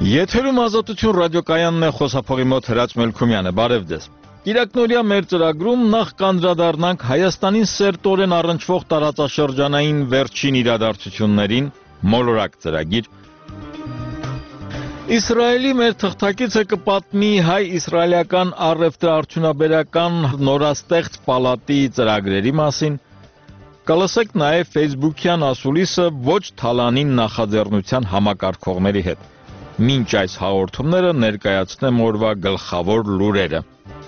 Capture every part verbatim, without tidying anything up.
Եթերում ազատություն ռադիոկայանն է, խոսափողի մոտ Հրաչ Մելքումյանը, բարև ձեզ։ Կիրակնօրյա մեր ծրագրում նախ կանդրադառնանք Հայաստանին սերտորեն առնչվող տարածաշրջանային վերջին իրադարձություններին, մոլորակ ծրագիր։ Իսրայելի մեր թղթակիցը կպատմի հայ-իսրայելական առևտրաարդյունաբերական նորաստեղծ պալատի ծրագրերի մասին։ Կլսեք նաև Facebook-յան ասուլիսը ոչ թալանին նախաձեռնության համակարգողների հետ։ Մինչ այս հաղորդումները ներկայացնեմ օրվա գլխավոր լուրերը։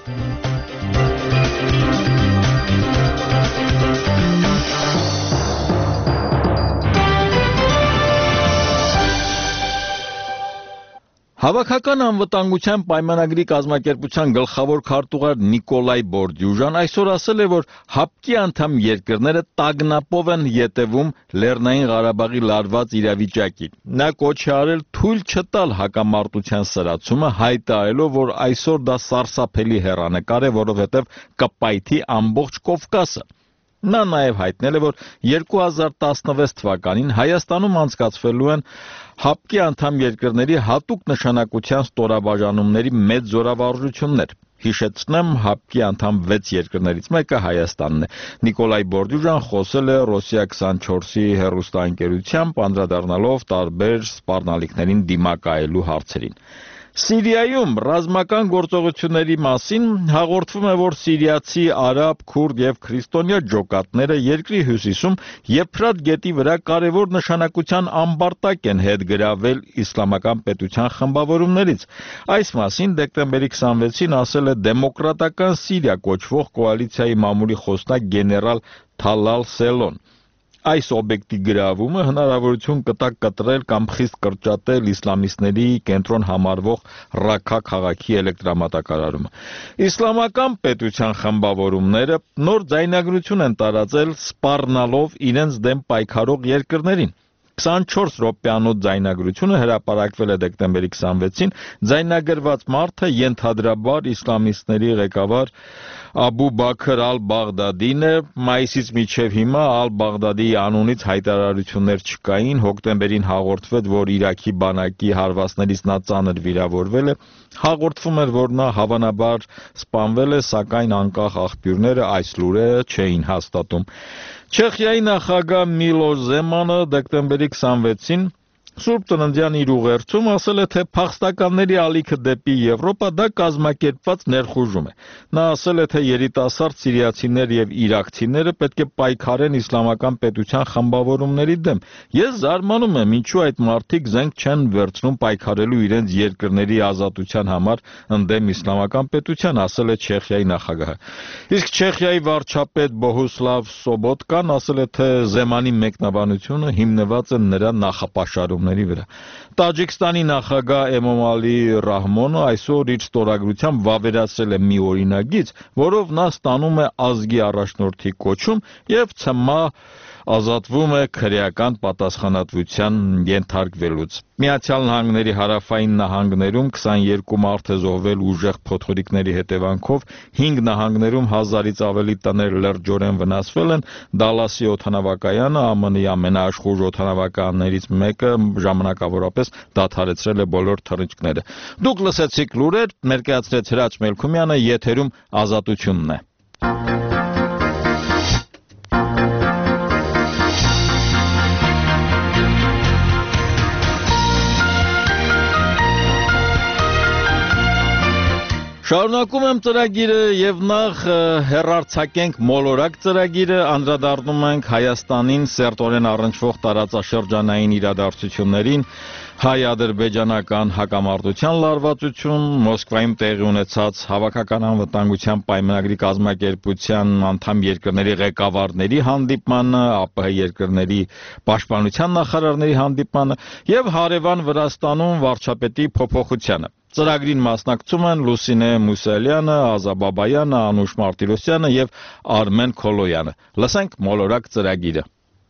Հավաքական անվտանգության պայմանագրի կազմակերպության գլխավոր քարտուղար Նիկոլայ Բորդյուժան այսօր ասել է, որ հապկի անդամ երկրները տագնապով են ետևում Լեռնային Ղարաբաղի լարված իրավիճակին։ Նա կոչ է արել թույլ չտալ հակամարտության սրացումը, հայտարարելով, որ այսօր դա սարսափելի հեռանկար է, որովհետև կպայթի ամբողջ Կովկասը։ Նա նաև հայտնել է, որ երկու հազար տասնվեց թվականին Հայաստանում անցկացվելու են հապկի անդամ երկրների հատուկ նշանակության ստորաբաժանումների մեծ զորավարժություններ։ Հիշեցնեմ, հապկի անդամ վեց երկրներից մեկը Հայաստանն է։ Նիկոլայ Բորդյուժան խոսել է Ռոսիա քսանչորսի հեռուստաընկերությամբ, անդրադառնալով տարբեր սպառնալիքներին դիմակայելու հարցերին։ Սիրիայում ռազմական գործողությունների մասին հաղորդվում է, որ սիրիացի արաբ, քուրդ եւ քրիստոնյա ջոկատները երկրի հյուսիսում Եփրատ գետի վրա կարևոր նշանակության ամբարտակ են հետ գրավել իսլամական պետության խմբավորումներից։ Այս մասին դեկտեմբերի քսանվեցին ասել է Դեմոկրատական Սիրիա կոչվող կոալիցիայի մամուլի խոսնակ գեներալ Թալալ Սելոն։ Այս օբյեկտի գրավումը հնարավորություն կտա կտրել կամ խիստ կրճատել իսլամիստների կենտրոն համարվող Ռաքա քաղաքի էլեկտրամատակարարումը։ Իսլամական պետության խմբավորումները նոր ձայնագրություն են տարածել սպառնալով իրենց դեմ պայքարող երկրներին։ քսանչորս րոպեանոց ձայնագրությունը հրապարակվել է դեկտեմբերի քսանվեցին, ձայնագրված մարդը ենթադրաբար իսլամիստների ղեկավար Աբու Բաքր ալ-Բաղդադին է, մայիսից մինչև հիմա ալ-Բաղդադի անունից հայտարարություններ չկային, հոկտեմբերին հաղորդվեց, որ Իրաքի բանակի հարվածներից նա ծանր վիրավորվել է, հաղորդվում էր, որ նա հավանաբար սպանվել է, սակայն անկախ աղբյուրները այս լուրերը չէին հաստատում։ Չեխիայի նախագահ Միլոշ Զեմանը դեկտեմբերի քսանվեցին Սուրբ Ծննդյան իր ուղերձում ասել է, թե փախստականների ալիքը դեպի Եվրոպա դա կազմակերպված ներխուժում է։ Նա ասել է, թե երիտասարդ սիրիացիներ եւ իրաքցիները պետք է պայքարեն իսլամական պետության խմբավորումների դեմ։ Ես զարմանում եմ, ինչու այդ մարդիկ զենք չեն վերցնում պայքարելու իրենց երկրների ազատության համար ընդդեմ իսլամական պետության, ասել է Չեխիայի նախագահը։ Իսկ Չեխիայի վարչապետ Բոհուսլավ Սոբոտկան ասել է, թե Զեմանի մեկնաբանությունը հիմնված է նրա նախապաշարում վրա։ Տաջիկստանի նախագահ Էմոմալի Ռահմոնը այսօր իր ստորագրությամբ վավերացրել է մի օրինագիծ, որով նա ստանում է ազգի առաջնորդի կոչում եւ ցմահ ազատվում է քրեական պատասխանատվության ենթարկվելուց։ Միացյալ Նահանգների հարավային նահանգներում քսաներկու մարդ է զոհվել ուժեղ փոթորիկների հետևանքով, հինգ նահանգներում հազարից ավելի տներ լրջորեն վնասվել են, Դալասի օդանավակայանը ԱՄՆ-ի ամենաաշխուժ օդանավակայաններից մեկը ժամանակավորապես դադարեցրել է բոլոր թռիչքները։ Դուք լսեցիք լուրեր, ներկայացրեց Հրաչ Մելքումյանը, եթերում ազատությունն է։ Շարունակում եմ ծրագիրը եւ նախ հեռարձակենք մոլորակ ծրագիրը, անդրադառնում ենք Հայաստանին սերտորեն առնչվող տարածաշրջանային իրադարձություններին, հայ-ադրբեջանական հակամարտության լարվածություն, Մոսկվայում տեղի ունեցած հավաքական անվտանգության պայմանագրի կազմակերպության անդամ երկրների ղեկավարների հանդիպմանը, ԱՊՀ երկրների պաշտպանության նախարարների հանդիպմանը եւ հարևան Վրաստանում վարչապետի փոփոխությանը։ Ծրագրին մասնակցում են Լուսինե Մուսալյանը, Ազա Բաբայանը, Անուշ Մարտիրոսյանը եւ Արմեն Քոլոյանը։ Լսենք մոլորակ ծրագիրը։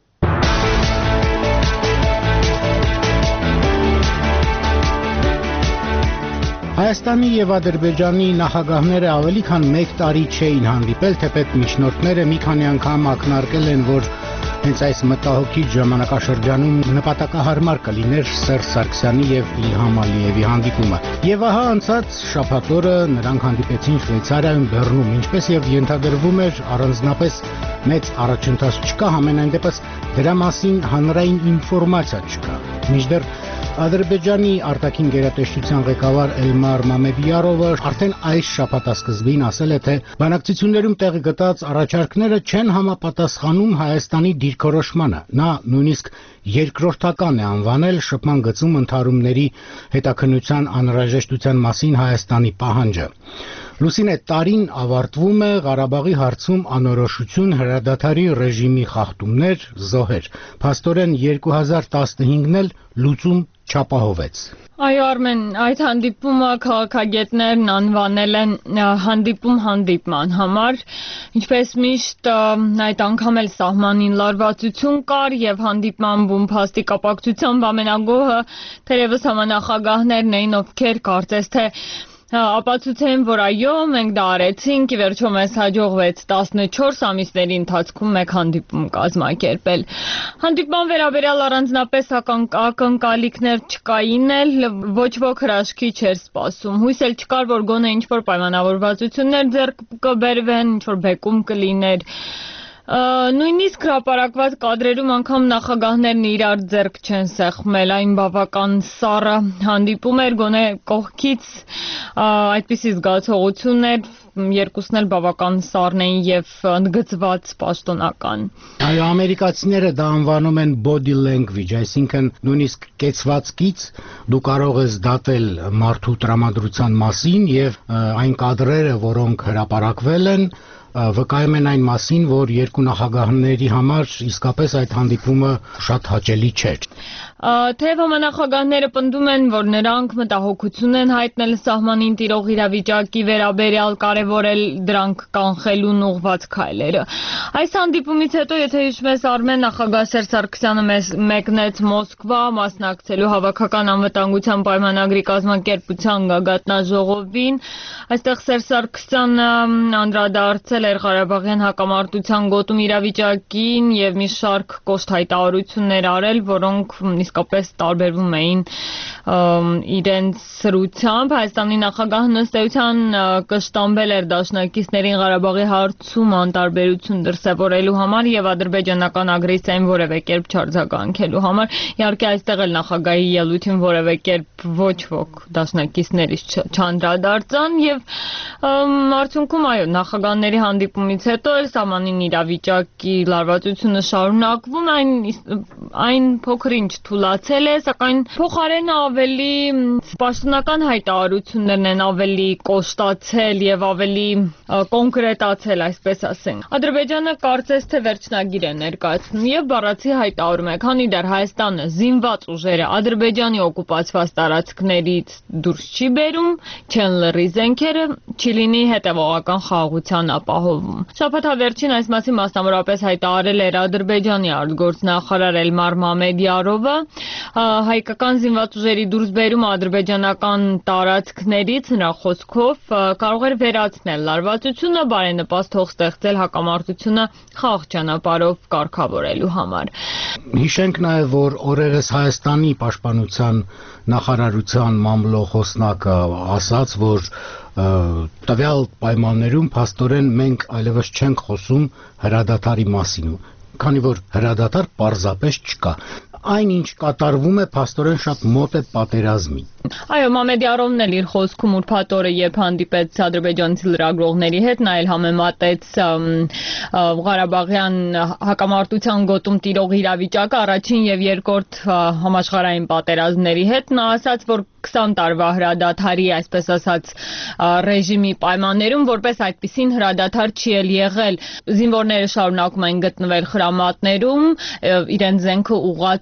Հայաստանի եւ Ադրբեջանի նախագահները ավելի քան մեկ տարի չէին հանդիպել, թեպետ միջնորդները մի քանի անգամ ակնարկել են, որ Հենց այս մտահոգիչ ժամանակաշրջանում նպատակահարմար կլիներ Սերժ Սարգսյանի եւ Իլհամ Ալիևի հանդիպումը։ Եվ ահա անցած շաբաթ օրը նրանք հանդիպեցին Շվեյցարիայում Բեռնում, ինչպես եւ ենթադրվում էր, առանձնապես մեծ առաջընթաց չկա, համենայն դեպս դրա մասին հանրային ինֆորմացիա չկա։ Մինչդեռ Ադրբեջանի արտաքին գերատեսչության ղեկավար Էլմար Մամեդյարովը արդեն այս շաբաթասկզբին ասել է, թե բանակցություններում տեղ գտած առաջարկները չեն համապատասխանում Հայաստանի դիրքորոշմանը։ Նա նույնիսկ երկրորդական է անվանել շփման գծում ընդհարումների հետաքննության անհրաժեշտության մասին Հայաստանի պահանջը։ Լուսինե, տարին ավարտվում է Ղարաբաղի հարցում անորոշություն, հրադադարի ռեժիմի խախտումներ, զոհեր։ Փաստորեն երկու հազար տասնհինգն էլ լուծում չապահովեց։ Այո, Արմեն, այդ հանդիպումը քաղաքագետներն անվանել են հանդիպում հանդիպման համար, ինչպես միշտ այդ անգամ էլ սահմանին լարվածություն կար եւ հանդիպման բուն փաստի կապակցությամբ ամենագոհը թերևս համանախագահներն էին, ովքեր կարծես թե ապացուցեն, որ այո, մենք դա արեցինք, ի վերջո մեզ հաջողվեց տասնչորս ամիսների ընթացքում մեկ հանդիպում կազմակերպել։ Հանդիպման վերաբերյալ առանձնապես ակնկալիքներ չկային էլ, ոչ ոք հրաշքի չէր սպասում։ Հույս էլ չկար, որ գոնե ինչ-որ պայմանավորվածություններ ձեռք կբերվեն, ինչ-որ բեկում կլիներ։ Նույնիսկ հրապարակված կադրերում անգամ նախագահներն իրար ձեռք չեն սեղմել, այն բավական սառը հանդիպում էր, գոնե կողքից այդպիսի զգացողություն էր, երկուսն էլ բավական սառն էին եւ ընդգծված պաշտոնական։ Այո, ամերիկացիները դա անվանում են body language, այսինքն նույնիսկ կեցվածքից դու կարող ես դատել մարդու տրամադրության մասին եւ այն կադրերը, որոնք հրապարակվել են, վկայում են այն մասին, որ երկու նախագահների համար իսկապես այդ հանդիպումը շատ հաճելի չէր։ Թեև համանախագահները պնդում են, որ նրանք մտահոգություն են հայտնել սահմանին տիրող իրավիճակի վերաբերյալ, կարևորել դրանք կանխելուն ուղղված քայլերը։ Այս հանդիպումից հետո, եթե հիշում ես, Արմեն, նախագահ Սերժ Սարգսյանը մեկնեց Մոսկվա մասնակցելու հավաքական անվտանգության պայմանագրի կազմակերպության գագաթնաժողովին։ Այստեղ Սերժ Սարգսյանը անդրադարձել էր Ղարաբաղյան հակամարտության գոտում իրավիճակին եւ մի շարք կոշտ հայտարարություններ արել, որոնք իսկապես տարբերվում էին իրենց սրությամբ։ Հայաստանի նախագահն ըստ էության կշտամբել էր դաշնակիցներին Ղարաբաղի հարցում անտարբերություն դրսևորելու համար եւ ադրբեջանական ագրեսիային որևէ կերպ չարձագանքելու համար։ Իհարկե այստեղ էլ նախագահի ելույթին որևէ կերպ ոչ ոք դաշնակիցներից չանդրադարձան եւ արդյունքում այո, նախագահների հանդիպումից հետո էլ սահմանին իրավիճակի լարվածությունը շարունակվում, այն այն փոքր-ինչ թուլացել է, սակայն փոխարենը ավելի պաշտոնական հայտարարություններն են ավելի կոշտացել եւ ավելի կոնկրետացել, այսպես ասենք։ Ադրբեջանը կարծես թե վերջնագիր է ներկայացնում եւ բառացի հայտարարում է, քանի դեռ Հայաստանը զինված ուժերը Ադրբեջանի օկուպացված տարածքներից դուրս չի բերում, չեն լռի զենքերը, չի լինի հետեւողական խաղաղության ապահովում։ Շաբաթավերջին այս մասին մասնավորապես հայտարարել էր Ադրբեջանի արտգործնախարար Էլմար Մամեդյարովը, հայկական զինված ուժերի դուրսբերումը ադրբեջանական տարածքներից նրա խոսքով կարող էր վերացնել լարվածությունը, բարենպաստ հող ստեղծել հակամարտությունը խաղաղ ճանապարհով կարգավորելու համար։ Հիշենք նաև, որ օրերս Հայաստանի պաշտպանության նախարարության մամլոխոսնակը ասաց, որ տվյալ պայմաններում փաստորեն մենք այլևս չենք խոսում հրադադարի մասին, քանի որ հրադադար պարզապես չկա։ Այն ինչ կատարվում է փաստորեն շատ մոտ է պատերազմին։ Այո, Մամեդյարովն էլ իր խոսքում ուրբաթ օրը երբ հանդիպեց ադրբեջանցի լրագրողների հետ, նա էլ համեմատեց Ղարաբաղյան հակամարտության գոտում տիրող իրավիճակը առաջին եւ երկրորդ համաշխարհային պատերազմների հետ։ Նա ասաց, որ քսան տարվա հրադադարի, այսպես ասած, ռեժիմի պայմաններում որպես այդպիսին հրադադար չի էլ եղել։ Զինվորները շարունակում են գտնվել խրամատներում, իրենց զենքը ուղղած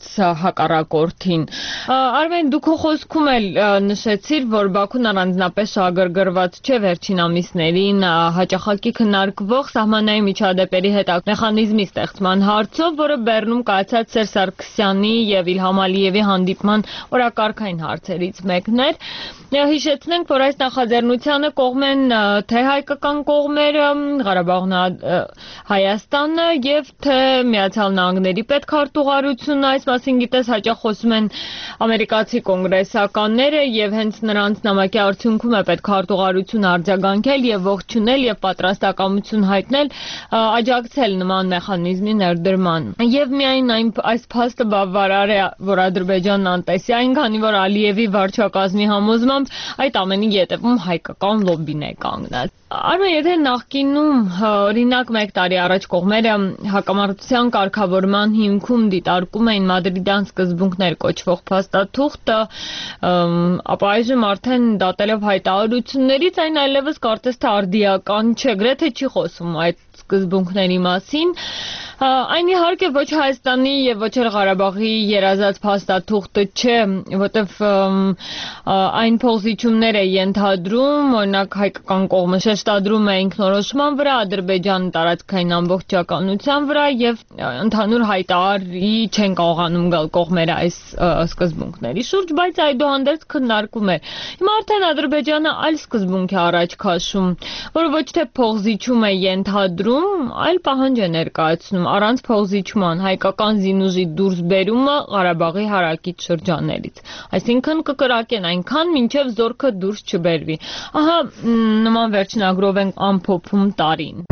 հակառակորդին։ Արմեն, դու քո խոսքում էլ նշեցիր, որ Բաքուն առանձնապես շահագրգռված չէ վերջին ամիսներին հաճախակի քննարկվող սահմանային միջադեպերի հետ մեխանիզմի ստեղծման հարցով, որը Բեռնում կայացած Սերժ Սարգսյանի եւ Իլհամ Ալիևի հանդիպման օրակարգային հարցերից մեկն էր։ Հիշեցնենք, որ այս նախաձեռնությանը կողմ են թե հայկական կողմերը, Ղարաբաղն Հայաստանը եւ թե Միացյալ Նահանգների պետքարտուղարությունը, այս մասին գիտես հաճախ խոսում են ամերիկացի կոնգրեսականները եւ հենց նրանց նամակի արդյունքում է պետքարտուղարությունը արձագանքել եւ ողջունել եւ պատրաստակամություն հայտնել աջակցել նման մեխանիզմի ներդրման։ Եվ միայն այն այս փաստը բավարար է, որ Ադրբեջանն անտեսի, քանի որ Ալիևի վարչակազմի համոզմամբ այդ ամենի ետևում հայկական լոբբին է կանգնած։ Արմեն, եթե նախկինում օրինակ մեկ տարի առաջ կողմերը հակամարտության կարգավորման հիմքում դիտարկում էին մադրիդյան սկզբունքներ կոչվող փաստաթուղթը, ապա այժմ արդեն դատելով հայտարարություններից այն այլևս կարծես թե արդիական չէ, գրեթե չի խոսում այդ սկզբունքների մասին։ Այն իհարկե ոչ Հայաստանի եւ ոչ էլ Ղարաբաղի երազած փաստաթուղթը չէ, որտեվ այն փոխզիջումներ է ենթադրում, օրինակ հայկական կողմը շեշտադրում է ինքնորոշման վրա, Ադրբեջանը տարածքային ամբողջականության վրա եւ ընդհանուր հայտարարի չեն կարողանում գալ կողմերը այս սկզբունքների շուրջ, բայց այդուհանդերձ քննարկում է։ Հիմա արդեն Ադրբեջանը այլ սկզբունք է առաջ քաշում, որը ոչ թե փոխզիջում է ենթադրում, այլ պահանջ է ներկայացնում առանց փոխզիջման հայկական զինուժի դուրսբերումը Ղարաբաղի հարակից շրջաններից։ Այսինքն կկրակեն այնքան, մինչև զորքը դուրս չբերվի։ Ահա նման վերջնագրով են ամփոփում տարին։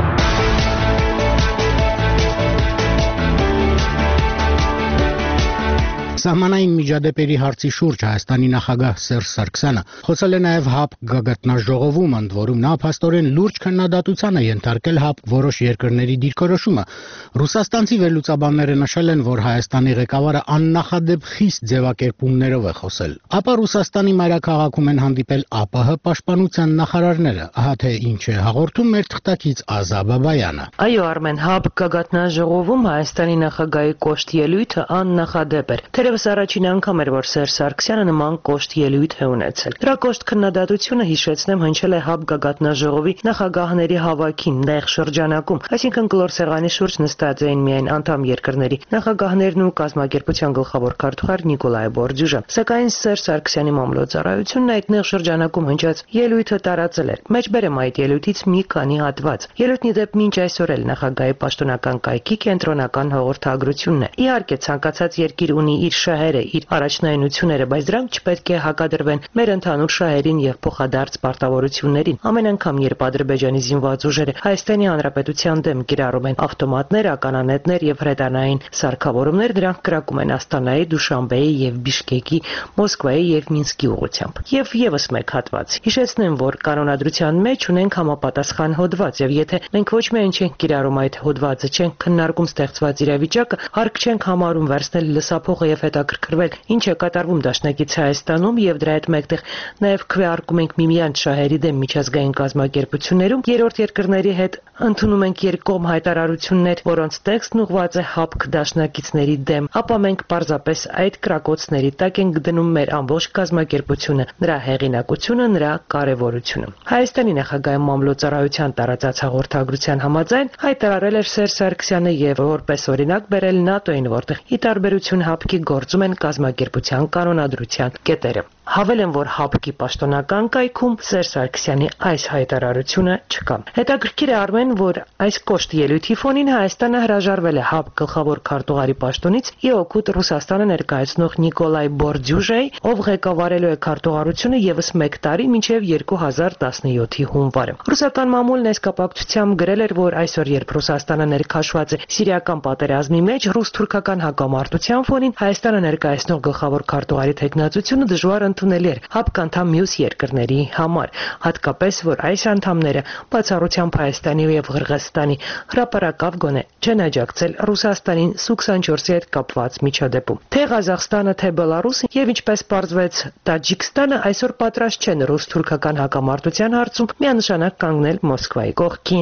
Սահմանային միջադեպերի հարցի շուրջ Հայաստանի նախագահ Սերժ Սարգսյանը խոսել է նաև ՀԱՊ գագաթնաժողովում, ընդ որում նա փաստորեն լուրջ քննադատության է ենթարկել ՀԱՊ որոշ երկրների դիրքորոշումը։ Ռուսաստանցի վերլուծաբանները նշել են, որ Հայաստանի ղեկավարը աննախադեպ խիստ ձևակերպումներով է խոսել։ Ապա Ռուսաստանի մայրաքաղաքում են հանդիպել ԱՊՀ պաշտպանության նախարարները։ Ահա թե ինչ է հաղորդում մեր թղթակից Ազա Բաբայանը։ Այո, Արմեն, ՀԱՊ գագաթնաժողովում Հայաստանի նախագահի կոշտ ելույթը աննախադեպ էր։ Թերևս առաջին անգամ էր, որ Սերժ Սարգսյանը նման կոշտ ելույթ է ունեցել։ Դրա կոշտ քննադատությունը, հիշեցնեմ, հնչել է ՀԱՊ գագաթնաժողովի նախագահների հավաքին նեղ շրջանակում, այսինքն կլոր սեղանի շուրջ նստած էին միայն անդամ երկրների նախագահներն ու կազմակերպության գլխավոր քարտուղար Նիկոլայ Բորդյուժը։ Սակայն Սերժ Սարգսյանի մամլոյցարայությունն այդ նեղ շրջանակում հնչած ելույթը տարածել էր։ Մեջբերեմ այդ ելույթից մի քանի հատված։ Ելույթն ի դեպ մինչ այսօր էլ նախագահի պաշտոնական կայքի կենտրոնական հաղորդագրությունն է։ Իհարկե, ցանկացած երկիր ունի իր շահերը, իր առաջնայնությունները, բայց դրանք չպետք է հակադրվեն մեր ընդհանուր շահերին եւ փոխադարձ պարտավորություններին։ Ամեն անգամ, երբ Ադրբեջանի զինված ուժերը Հայաստանի Հանրապետության դեմ կիրառում են ավտոմատներ, ականանետներ եւ հրետանային սարքավորումներ, դրանք կրակում են Աստանայի, Դուշանբեի եւ Բիշկեկի, Մոսկվայի եւ Մինսկի ուղղությամբ։ Եվ եւս մեկ հատված։ Հիշեցնեմ, որ կանոնադրության մեջ ունենք համապատասխան հոդված, եւ եթե մենք ոչ միայն չենք կիրառում այդ հոդվածը, չենք քննարկում ստեղծված իրավիճակը, հարկ չենք համարում վերցնել լսափողը եւ հետաքրքրվել ինչ է կատարվում դաշնակից Հայաստանում եւ դրա հետ մեկտեղ նաեւ քվեարկում ենք միմյանց շահերի դեմ միջազգային կազմակերպություններում, երրորդ երկրների հետ ընդունում ենք երկկողմ հայտարարություններ, որոնց տեքստն ուղղված է ՀԱՊԿ դաշնակիցների դեմ, ապա մենք պարզապես այդ կրակոցների տակ ենք դնում մեր ամբողջ կազմակերպությունը, նրա հեղինակությունը, նրա կարևորությունը։ Հայաստանի նախագահի մամլոյցարայության տարածած հաղորդագրության համաձայն հայտարարել էր Սերժ Սարգսյանը եւ որպես օրինակ բերել ՆԱՏՕ-ին, որտեղ ի տարբերություն ՀԱՊԿ-ի գործում են կազմակերպության կանոնադրության կետերը։ Հավելեմ, որ ՀԱՊԿ-ի պաշտոնական կայքում Սերժ Սարգսյանի այս հայտարարությունը չկա։ Հետաքրքիր է, Արմեն, որ այս կոշտ ելույթի ֆոնին Հայաստանը հրաժարվել է ՀԱՊԿ գլխավոր քարտուղարի պաշտոնից ի օգուտ Ռուսաստանը ներկայացնող Նիկոլայ Բորդյուժեի, ով ղեկավարելու է քարտուղարությունը եւս մեկ տարի մինչեւ երկու հազար տասնյոթի հունվարը։ Ռուսական մամուլն այս կապակցությամբ գրել էր, որ այսօր, երբ Ռուսաստանը ներքաշված է սիրիական պատերազմի մեջ, ռուս-թուրքական հակամարտության ֆոնին Հայաստանը ներկայացնող գլխավոր քարտուղարի թեկնածությունը դժվար ընդունելի էր ՀԱՊԿ անդամ մյուս երկրների համար, հատկապես որ այս անդամները բացառությամբ Հայաստանի եւ Ղրղստանի հրապարակավ գոնե չեն աջակցել Ռուսաստանին Սու քսանչորսի հետ կապված միջադեպում։ Թե Ղազախստանը, թե Բելարուսը եւ ինչպես պարզվեց Տաջիկստանը այսօր պատրաստ չեն ռուս-թուրքական հակամարտության հարցում միանշանակ կանգնել Մոսկվայի կողքին։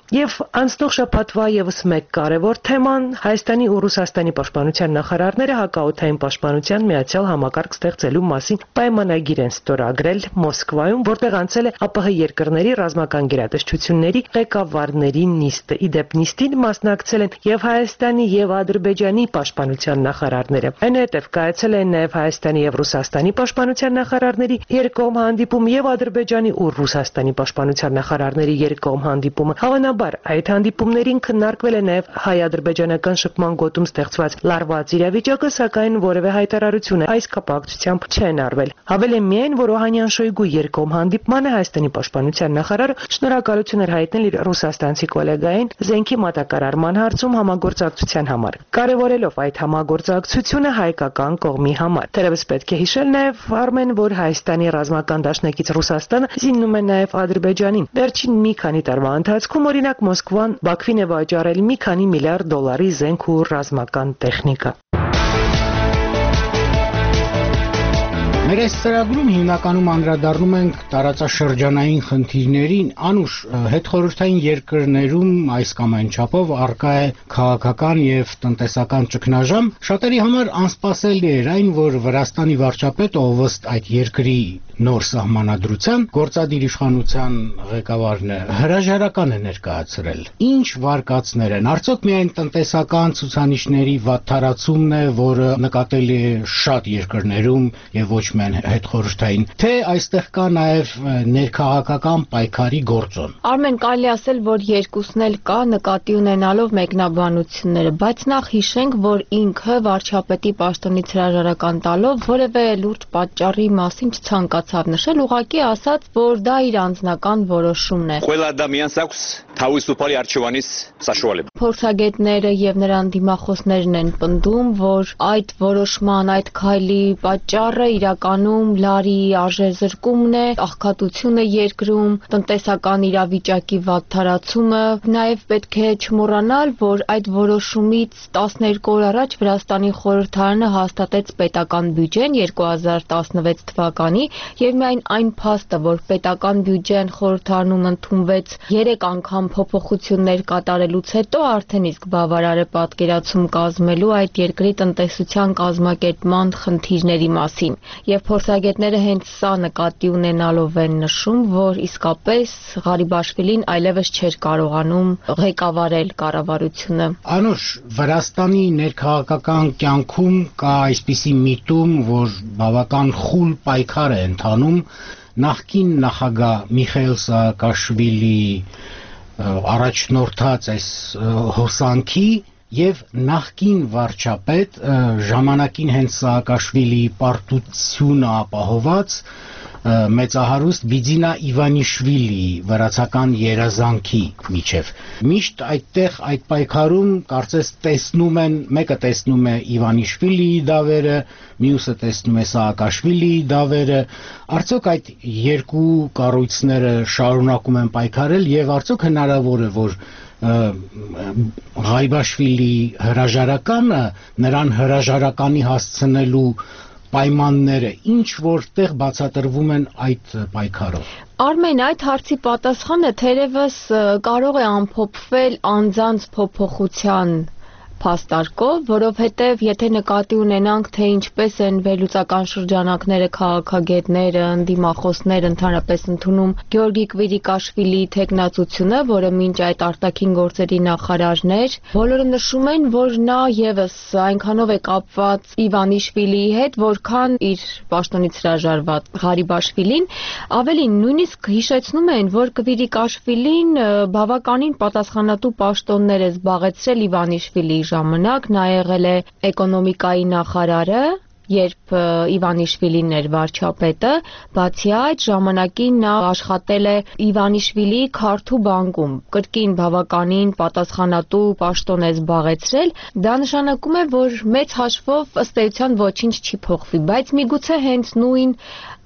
Եվ անցնող շաբաթվա եւս մեկ կարևոր թեման Հայաստանի ու Ռուսաստանի պաշտպանության նախարարները հակաօդային պաշտպանության միացյալ համակարգ ստեղծելու մասին պայմանագիր են ստորագրել Մոսկվայում, որտեղ անցել է ԱՊՀ երկրների ռազմական գերատեսչությունների ղեկավարների նիստը։ Իդեպ նիստին մասնակցել են եւ Հայաստանի եւ Ադրբեջանի պաշտպանության նախարարները։ Այնուհետև կայացել են նաեւ Հայաստանի եւ Ռուսաստանի պաշտպանության նախարարների երկկողմ հանդիպում եւ Ադրբեջանի ու Ռուսաստանի պաշտպանության նախարարների երկկողմ հանդիպումը։ Հավանաբար այդ հանդիպումներին քննարկվել է նաեւ հայ-ադրբեջանական շփման գոտում ստեղծված լարված իրավիճակը, սակայն որևէ հայտարարություն այս կապակցությամբ չեն արվել։ Հավելեմ միայն, որ Օհանյան Շոյգու երկկողմ հանդիպմանը Հայաստանի պաշտպանության նախարարը շնորհակալություն էր հայտնել իր ռուսաստանցի գոլեգային զենքի մատակարարման հարցում համագործակցության համար, կարևորելով այդ համագործակցությունը հայկական կողմի համար։ Թերևս պետք է հիշել նաեւ Արմեն, որ Հայաստանի ռազմական դաշնակից Ռուսաստանը զիննում է նաեւ Ադրբեջանին։ Վերջին մի քանի տարվա ընթացքում օրինակ Մոսկվան Բաքվին է վաճառել մի քանի միլիարդ դոլարի զենք ու ռազմական տեխնիկա։ Մեր այս ծրագրում հիմնականում անդրադառնում ենք տարածաշրջանային խնդիրներին, անուշ հետխորհրդային երկրներում այս կամ այն չափով առկա է քաղաքական եւ տնտեսական ճգնաժամ։ Շատերի համար անսպասելի էր այն, որ Վրաստանի վարչապետը ովստ այդ երկրի նոր սահմանադրության գործադիր իշխանության ղեկավարն է հրաժարական է ներկայացրել։ Ինչ վարկածներ են, արդյոք միայն տնտեսական ցուցանիշների վատթարացումն է, որը նկատելի է շատ երկրներում եւ ոչ միայն հետխորհրդային, թե այստեղ կա նաեւ ներքաղաքական պայքարի գործոն։ Արմեն, կարելի ասել, որ երկուսն էլ կա, նկատի ունենալով մեկնաբանությունները, բայց նախ հիշենք, որ ինքը վարչապետի պաշտոնից հրաժարական տալով որևէ լուրջ պատճառի մասին չցանկացավ նշել, ուղղակի ասաց, որ դա իր անձնական որոշումն է։ Ყველა ადამიანს აქვს თავისუფალი არჩევანის საშუალება։ Փորձագետները եւ նրան դիմախոսներն են պնդում, որ այդ որոշման, այդ քայլի պատճառը իրականում լարի արժեզրկումն է, աղքատությունը երկրում, տնտեսական իրավիճակի վատթարացումը։ Նաեւ պետք է չմոռանալ, որ այդ որոշումից տասներկու օր առաջ Վրաստանի խորհրդարանը հաստատեց պետական բյուջեն երկու հազար տասնվեց թվականի եւ միայն այն փաստը, որ պետական բյուջեն խորհրդարանում ընդունվեց երեք անգամ փոփոխություններ կատարելուց հետո արդեն իսկ բավարար է պատկերացում կազմելու այդ երկրի տնտեսության կազմակերպման խնդիրների մասին։ Եվ փորձագետները հենց սա նկատի ունենալով են նշում, որ իսկապես Ղարիբաշվիլին այլևս չէր կարողանում ղեկավարել կառավարությունը։ Անուշ, Վրաստանի ներքաղաքական կյանքում կա այսպիսի միտում, որ բավական խուլ պայքար է ընթանում նախկին նախագահ Միխայիլ Սաակաշվիլի առաջնորդած այս հոսանքի եւ նախկին վարչապետ ժամանակին հենց Սաակաշվիլի պարտությունը ապահոված մեծահարուստ Բիձինա Իվանիշվիլի վրացական երազանքի միջև։ Միշտ այդտեղ այդ պայքարում կարծես տեսնում են, մեկը տեսնում է Իվանիշվիլիի դավերը, մյուսը տեսնում է Սաակաշվիլիի դավերը։ Արդյոք այդ երկու կառույցները շարունակում են պայքարել եւ արդյոք հնարավոր է, որ Ղարիբաշվիլի հրաժարականը նրան հրաժարականի հասցնելու պայմանները ինչ որտեղ բացատրվում են այդ պայքարով։ Արմեն, այդ հարցի պատասխանը թերևս կարող է ամփոփվել անձանց փոփոխության փաստարկով, որովհետև եթե նկատի ունենանք, թե ինչպես են վերլուծական շրջանակները, քաղաքագետները, ընդդիմախոսները ընդհանրապես ընդունում Գեորգի Կվիրիկաշվիլիի թեկնածությունը, որը մինչ այդ արտաքին գործերի նախարարն էր, բոլորը նշում են, որ նա եւս այնքանով է կապված Իվանիշվիլիի հետ, որքան իր պաշտոնից հրաժարված Ղարիբաշվիլին, ավելին նույնիսկ հիշեցնում են, որ Կվիրիկաշվիլին բավականին պատասխանատու պաշտոններ է զբաղեցրել Իվանիշվիլիի ժամանակ, նա եղել է էկոնոմիկայի նախարարը, երբ Իվանիշվիլին էր վարչապետը, բացի այդ ժամանակին նա աշխատել է Իվանիշվիլիի քարթու բանկում, կրկին բավականին պատասխանատու պաշտոն է զբաղեցրել, դա նշանակում է, որ մեծ հաշվով ըստ էության ոչինչ չի փոխվի, բայց միգուցե հենց նույն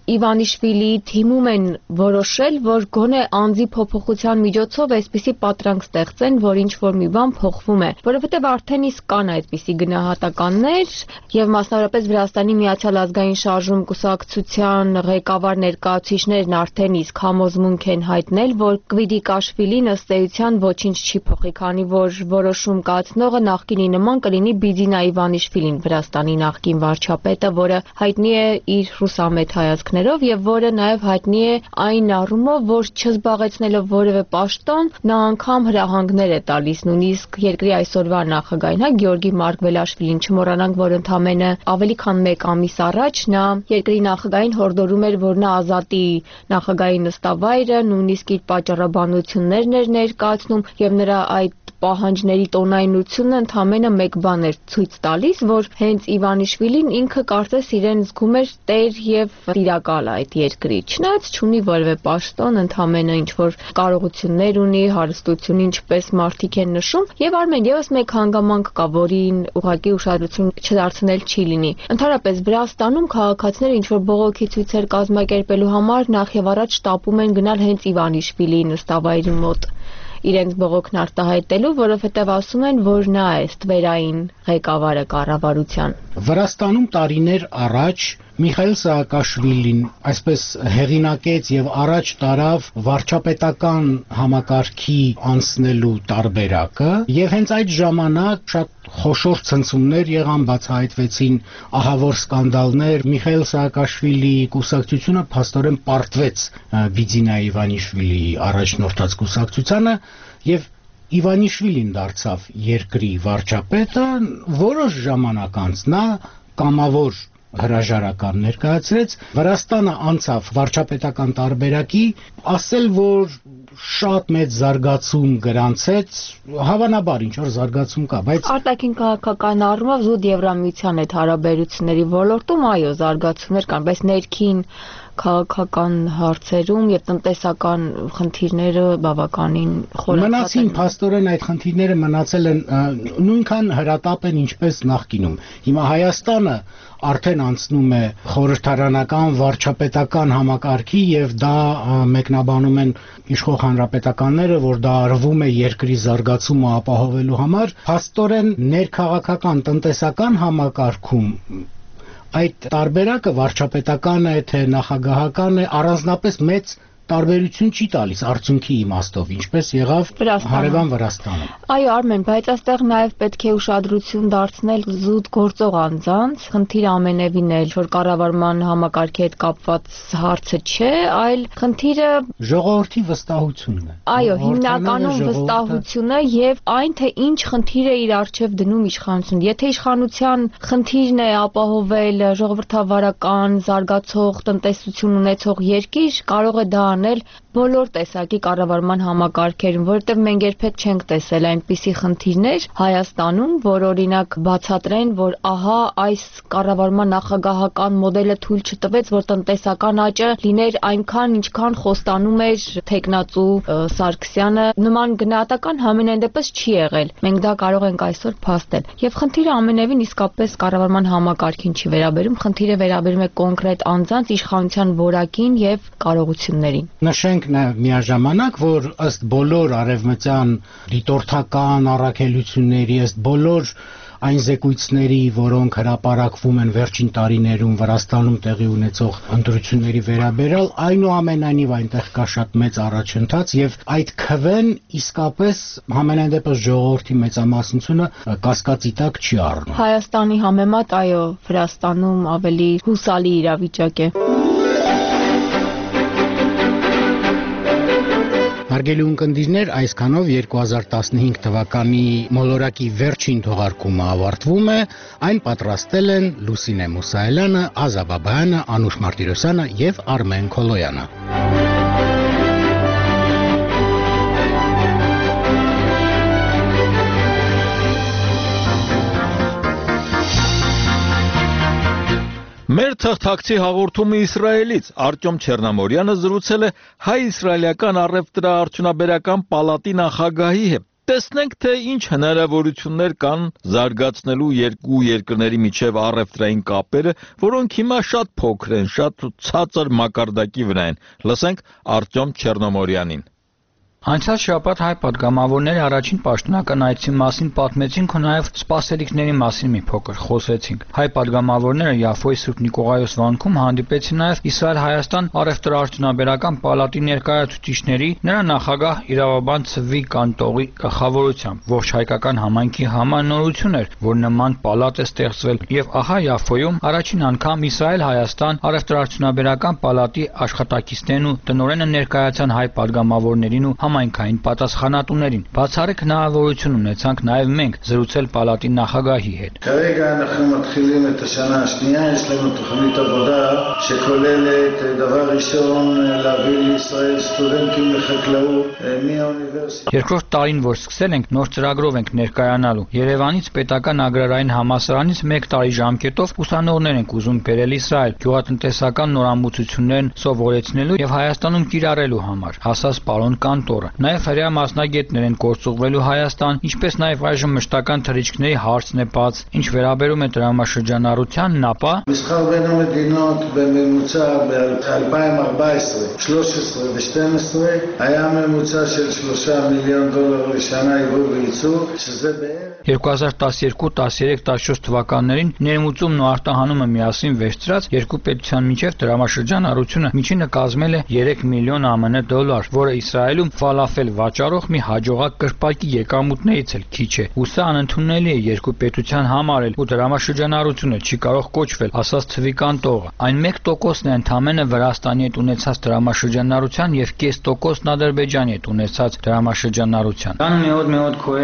Իվանիշվիլիի թիմում են որոշել, որ գոնե անձի փոփոխության միջոցով այսպիսի պատրանք ստեղծեն, որ ինչ-որ մի բան փոխվում է, որովհետև արդեն իսկ կան այդպիսի գնահատականներ, եւ մասնավորապես Վրաստանի Միացյալ Ազգային շարժում կուսակցության ղեկավար ներկայացուցիչներն արդեն իսկ համոզմունք են հայտնել, որ Կվիդիկաշվիլին ըստ էության ոչինչ չի փոխի, քանի որ որոշում կայացնողը նախկինի նման կլինի Բիձինա Իվանիշվիլին, Վրաստանի նախկին վարչապետը, որը հայտնի է իր ռուսամետ հայացքներով եւ որը նաեւ հայտնի է այն առումով, որ չզբաղեցնելով որևէ պաշտոն, նա անգամ հրահանգներ է տալիս, նույնիսկ երկրի այսօրվա նախագահին, հա Գեորգի Մարգվելաշվիլին, չմոռանանք, որ ընդամենը ավելի քան մեկ ամիս առաջ նա երկրի նախագահին հորդորում էր, որ նա ազատի նախագահի նստավայրը, նույնիսկ իր պատճառաբանություններն էր ներկայացնում եւ նրա այդ պահանջների տոնայնությունը ընդամենը մեկ բան էր ցույց տալիս, որ հենց Իվանիշվիլին ինքը կարծես իրեն զգում էր տեր եւ տիրակալ այդ երկրի, չնայած չունի որևէ պաշտոն, ընդամենը ինչ որ կարողություններ ունի, հարստություն, ինչպես մարդիկ են նշում, եւ Արմեն եւս մեկ հանգամանք կա, որին ուղղակի ուշադրություն չդարձնել չի լինի։ Ընդհանրապես Վրաստանում քաղաքացիները ինչ որ բողոքի ցույցեր կազմակերպելու համար նախ եւ առաջ շտապում են գնալ հենց Իվանիշվիլիի նստավայրի մոտ իրենց բողոքն արտահայտելու, որովհետև ասում են, որ նա է ստվերային ղեկավարը կառավարության։ Վրաստանում տարիներ առաջ Միխայիլ Սաակաշվիլին այսպես հեղինակեց եւ առաջ տարավ վարչապետական համակարգի անցնելու տարբերակը եւ հենց այդ ժամանակ շատ խոշոր ցնցումներ եղան, բացահայտվեցին ահավոր սկանդալներ, Միխայիլ Սաակաշվիլիի կուսակցությունը փաստորեն պարտվեց Բիձինա Իվանիշվիլիի առաջնորդած կուսակցությանը եւ Իվանիշվիլին դարձավ երկրի վարչապետը, որոշ ժամանակ անց նա կամավոր հրաժարական ներկայացրեց, Վրաստանը անցավ վարչապետական տարբերակի, ասել, որ շատ մեծ զարգացում գրանցեց, հավանաբար ինչ որ զարգացում կա, բայց արտաքին քաղաքական առումով զուտ Եվրամիության հետ հարաբերությունների ոլորտում այո զարգացումներ կան, բայց ներքին քաղաքական հարցերում եւ տնտեսական խնդիրները բավականին խորացած են։ Մնացին փաստորեն այդ խնդիրները մնացել են նույնքան հրատապ են ինչպես նախկինում։ Հիմա Հայաստանը արդեն անցնում է խորհրդարանական վարչապետական համակարգի եւ դա մեկնաբանում են իշխող հանրապետականները, որ դա արվում է երկրի զարգացումը ապահովելու համար։ Փաստորեն ներքաղաքական տնտեսական համակարգում այդ տարբերակը վարչապետական է, թե նախագահական է, առանձնապես մեծ տարբերություն չի տալիս արդյունքի իմաստով, ինչպես եղավ հարևան Վրաստանում։ Այո, Արմեն, բայց այստեղ նաև պետք է ուշադրություն դարձնել զուտ գործող անձանց, խնդիրը ամենևին էլ, որ կառավարման համակարգի հետ կապված հարցը չէ, այլ խնդիրը ժողովրդի վստահությունն է։ Այո, հիմնականում վստահությունը եւ այն, թե ինչ խնդիր է իր առջև դնում իշխանությունը։ Եթե իշխանության խնդիրն է ապահովել ժողովրդավարական, զարգացող տնտեսություն ունեցող երկիր, կարող է դա անել բոլոր տեսակի կառավարման համակարգերում, որովհետև մենք երբեք չենք տեսել այնպիսի խնդիրներ Հայաստանում, որ օրինակ բացատրեն, որ ահա այս կառավարման նախագահական մոդելը թույլ չտվեց, որ տնտեսական աճը լիներ այնքան, ինչքան խոստանում էր թեկնածու Սարգսյանը, նման գնահատական համենայն դեպս չի եղել։ Մենք դա կարող ենք այսօր փաստել։ Եվ խնդիրը ամենևին իսկապես կառավարման համակարգին չի վերաբերում, խնդիրը վերաբերում է կոնկրետ անձանց իշխանության որակին եւ կարողություններին։ Նշենք միաժամանակ, որ ըստ բոլոր արևմտյան դիտորդական առաքելությունների, ըստ բոլոր այն զեկույցների, որոնք հրապարակվում են վերջին տարիներում Վրաստանում տեղի ունեցող ընտրությունների վերաբերյալ, այնուամենայնիվ այնտեղ կա շատ մեծ առաջընթաց եւ այդ քվեն իսկապես համենայն դեպս ժողովրդի մեծամասնությունը կասկածի տակ չի առնում։ Հայաստանի համեմատ, այո, Վրաստանում ավելի հուսալի իրավիճակ է։ Հարգելի ունկնդիրներ, այսքանով երկու հազար տասնհինգ թվականի մոլորակի վերջին թողարկումը ավարտվում է, այն պատրաստել են Լուսինե Մուսայելյանը, Ազա Բաբայանը, Անուշ Մարտիրոսյանը եւ Արմեն Քոլոյանը։ Մեր թղթակցի հաղորդումը Իսրայելից Արտյոմ Չեռնամորյանը զրուցել է հայ-իսրայելական առևտրաարդյունաբերական պալատի նախագահի հետ։ տեսնենք, թե ինչ հնարավորություններ կան զարգացնելու երկու երկրների միջև առևտրային կապերը, որոնք հիմա շատ փոքր են, շատ ցածր մակարդակի վրա են։ Լսենք Արտյոմ Չեռնոմորյանին։ Անցյալ շաբաթ հայ պատգամավորները առաջին պաշտոնական այցի մասին պատմեցին, ու նաև սպասելիքների մասին մի փոքր խոսեցինք։ Հայ պատգամավորները Յաֆոյի Սուրբ Նիկողայոս վանքում հանդիպեցին նաև Իսրայել-Հայաստան առևտրաարդյունաբերական պալատի ներկայացուցիչների, նրա նախագահ Իրավաբան Ցվի Կանտողի գլխավորությամբ։ Ողջ հայկական համայնքի համար նորություն էր, որ նման պալատ է ստեղծվել, եւ ահա Յաֆոյում առաջին անգամ Իսրայել-Հայաստան առևտրաարդյունաբերական պալատի աշխատակիցներն ու տնօրենը ներկայացան հայ պատգամավորներին ու համայնքային պատասխանատուներին։ Բացառիկ հնարավորություն ունեցանք նաև մենք զրուցել պալատի նախագահի հետ։ כרגע אנחנו מתחילים את השנה השנייה, יש לנו תוכנית עבודה שכוללת דבר ראשון להביא לישראל סטודנטים לחקלאות מהאוניברסיטה. Երկրորդ տարին, որ սկսել ենք, նոր ծրագրով ենք ներկայանալու։ Երևանից պետական agrarային համալսարանից մեկ տարի ժամկետով ուսանողներ ենք ուզում բերել Իսրայել, գյուղատնտեսական նորամուծություններն սովորեցնելու եւ Հայաստանում կիրառելու համար։ Հասած պարոն Կանտոր Նաև հրեա մասնագետներ են գործուղվելու Հայաստան, ինչպես նաև այժմ մշտական թռիչքների հարցն է բաց, ինչ վերաբերում է տրամաշրջանառությանն, ապա מסחר בין המדינות בממוצע ב-אלפיים וארבע עשרה, שלוש עשרה ו-שתים עשרה היה ממוצע של שלושה מיליון דולר לשנה יבוא וייצוא, שזה בערך երկու հազար տասներկու տասներեք տասնչորս թվականներին ներմուծումն ու արտահանումը միասին վերցրած երկու պետության միջև տրամաշրջանառությունը միջինը կազմել է երեք միլիոն ԱՄՆ դոլար, որը Իսրայելում ֆալաֆել վաճառող մի հաջողակ կրպակի եկամուտներից էլ քիչ է։ Ու սա անընդունելի է երկու պետության համար էլ, ու դրամաշրջանառությունը չի կարող կոչվել, ասաց Ցվի Կանտողը։ Այն մեկ տոկոսն է ընդամենը Վրաստանի հետ ունեցած դրամաշրջանառության եւ կես տոկոսն Ադրբեջանի հետ ունեցած դրամաշրջանառության։ Կան מאוד מאוד כואב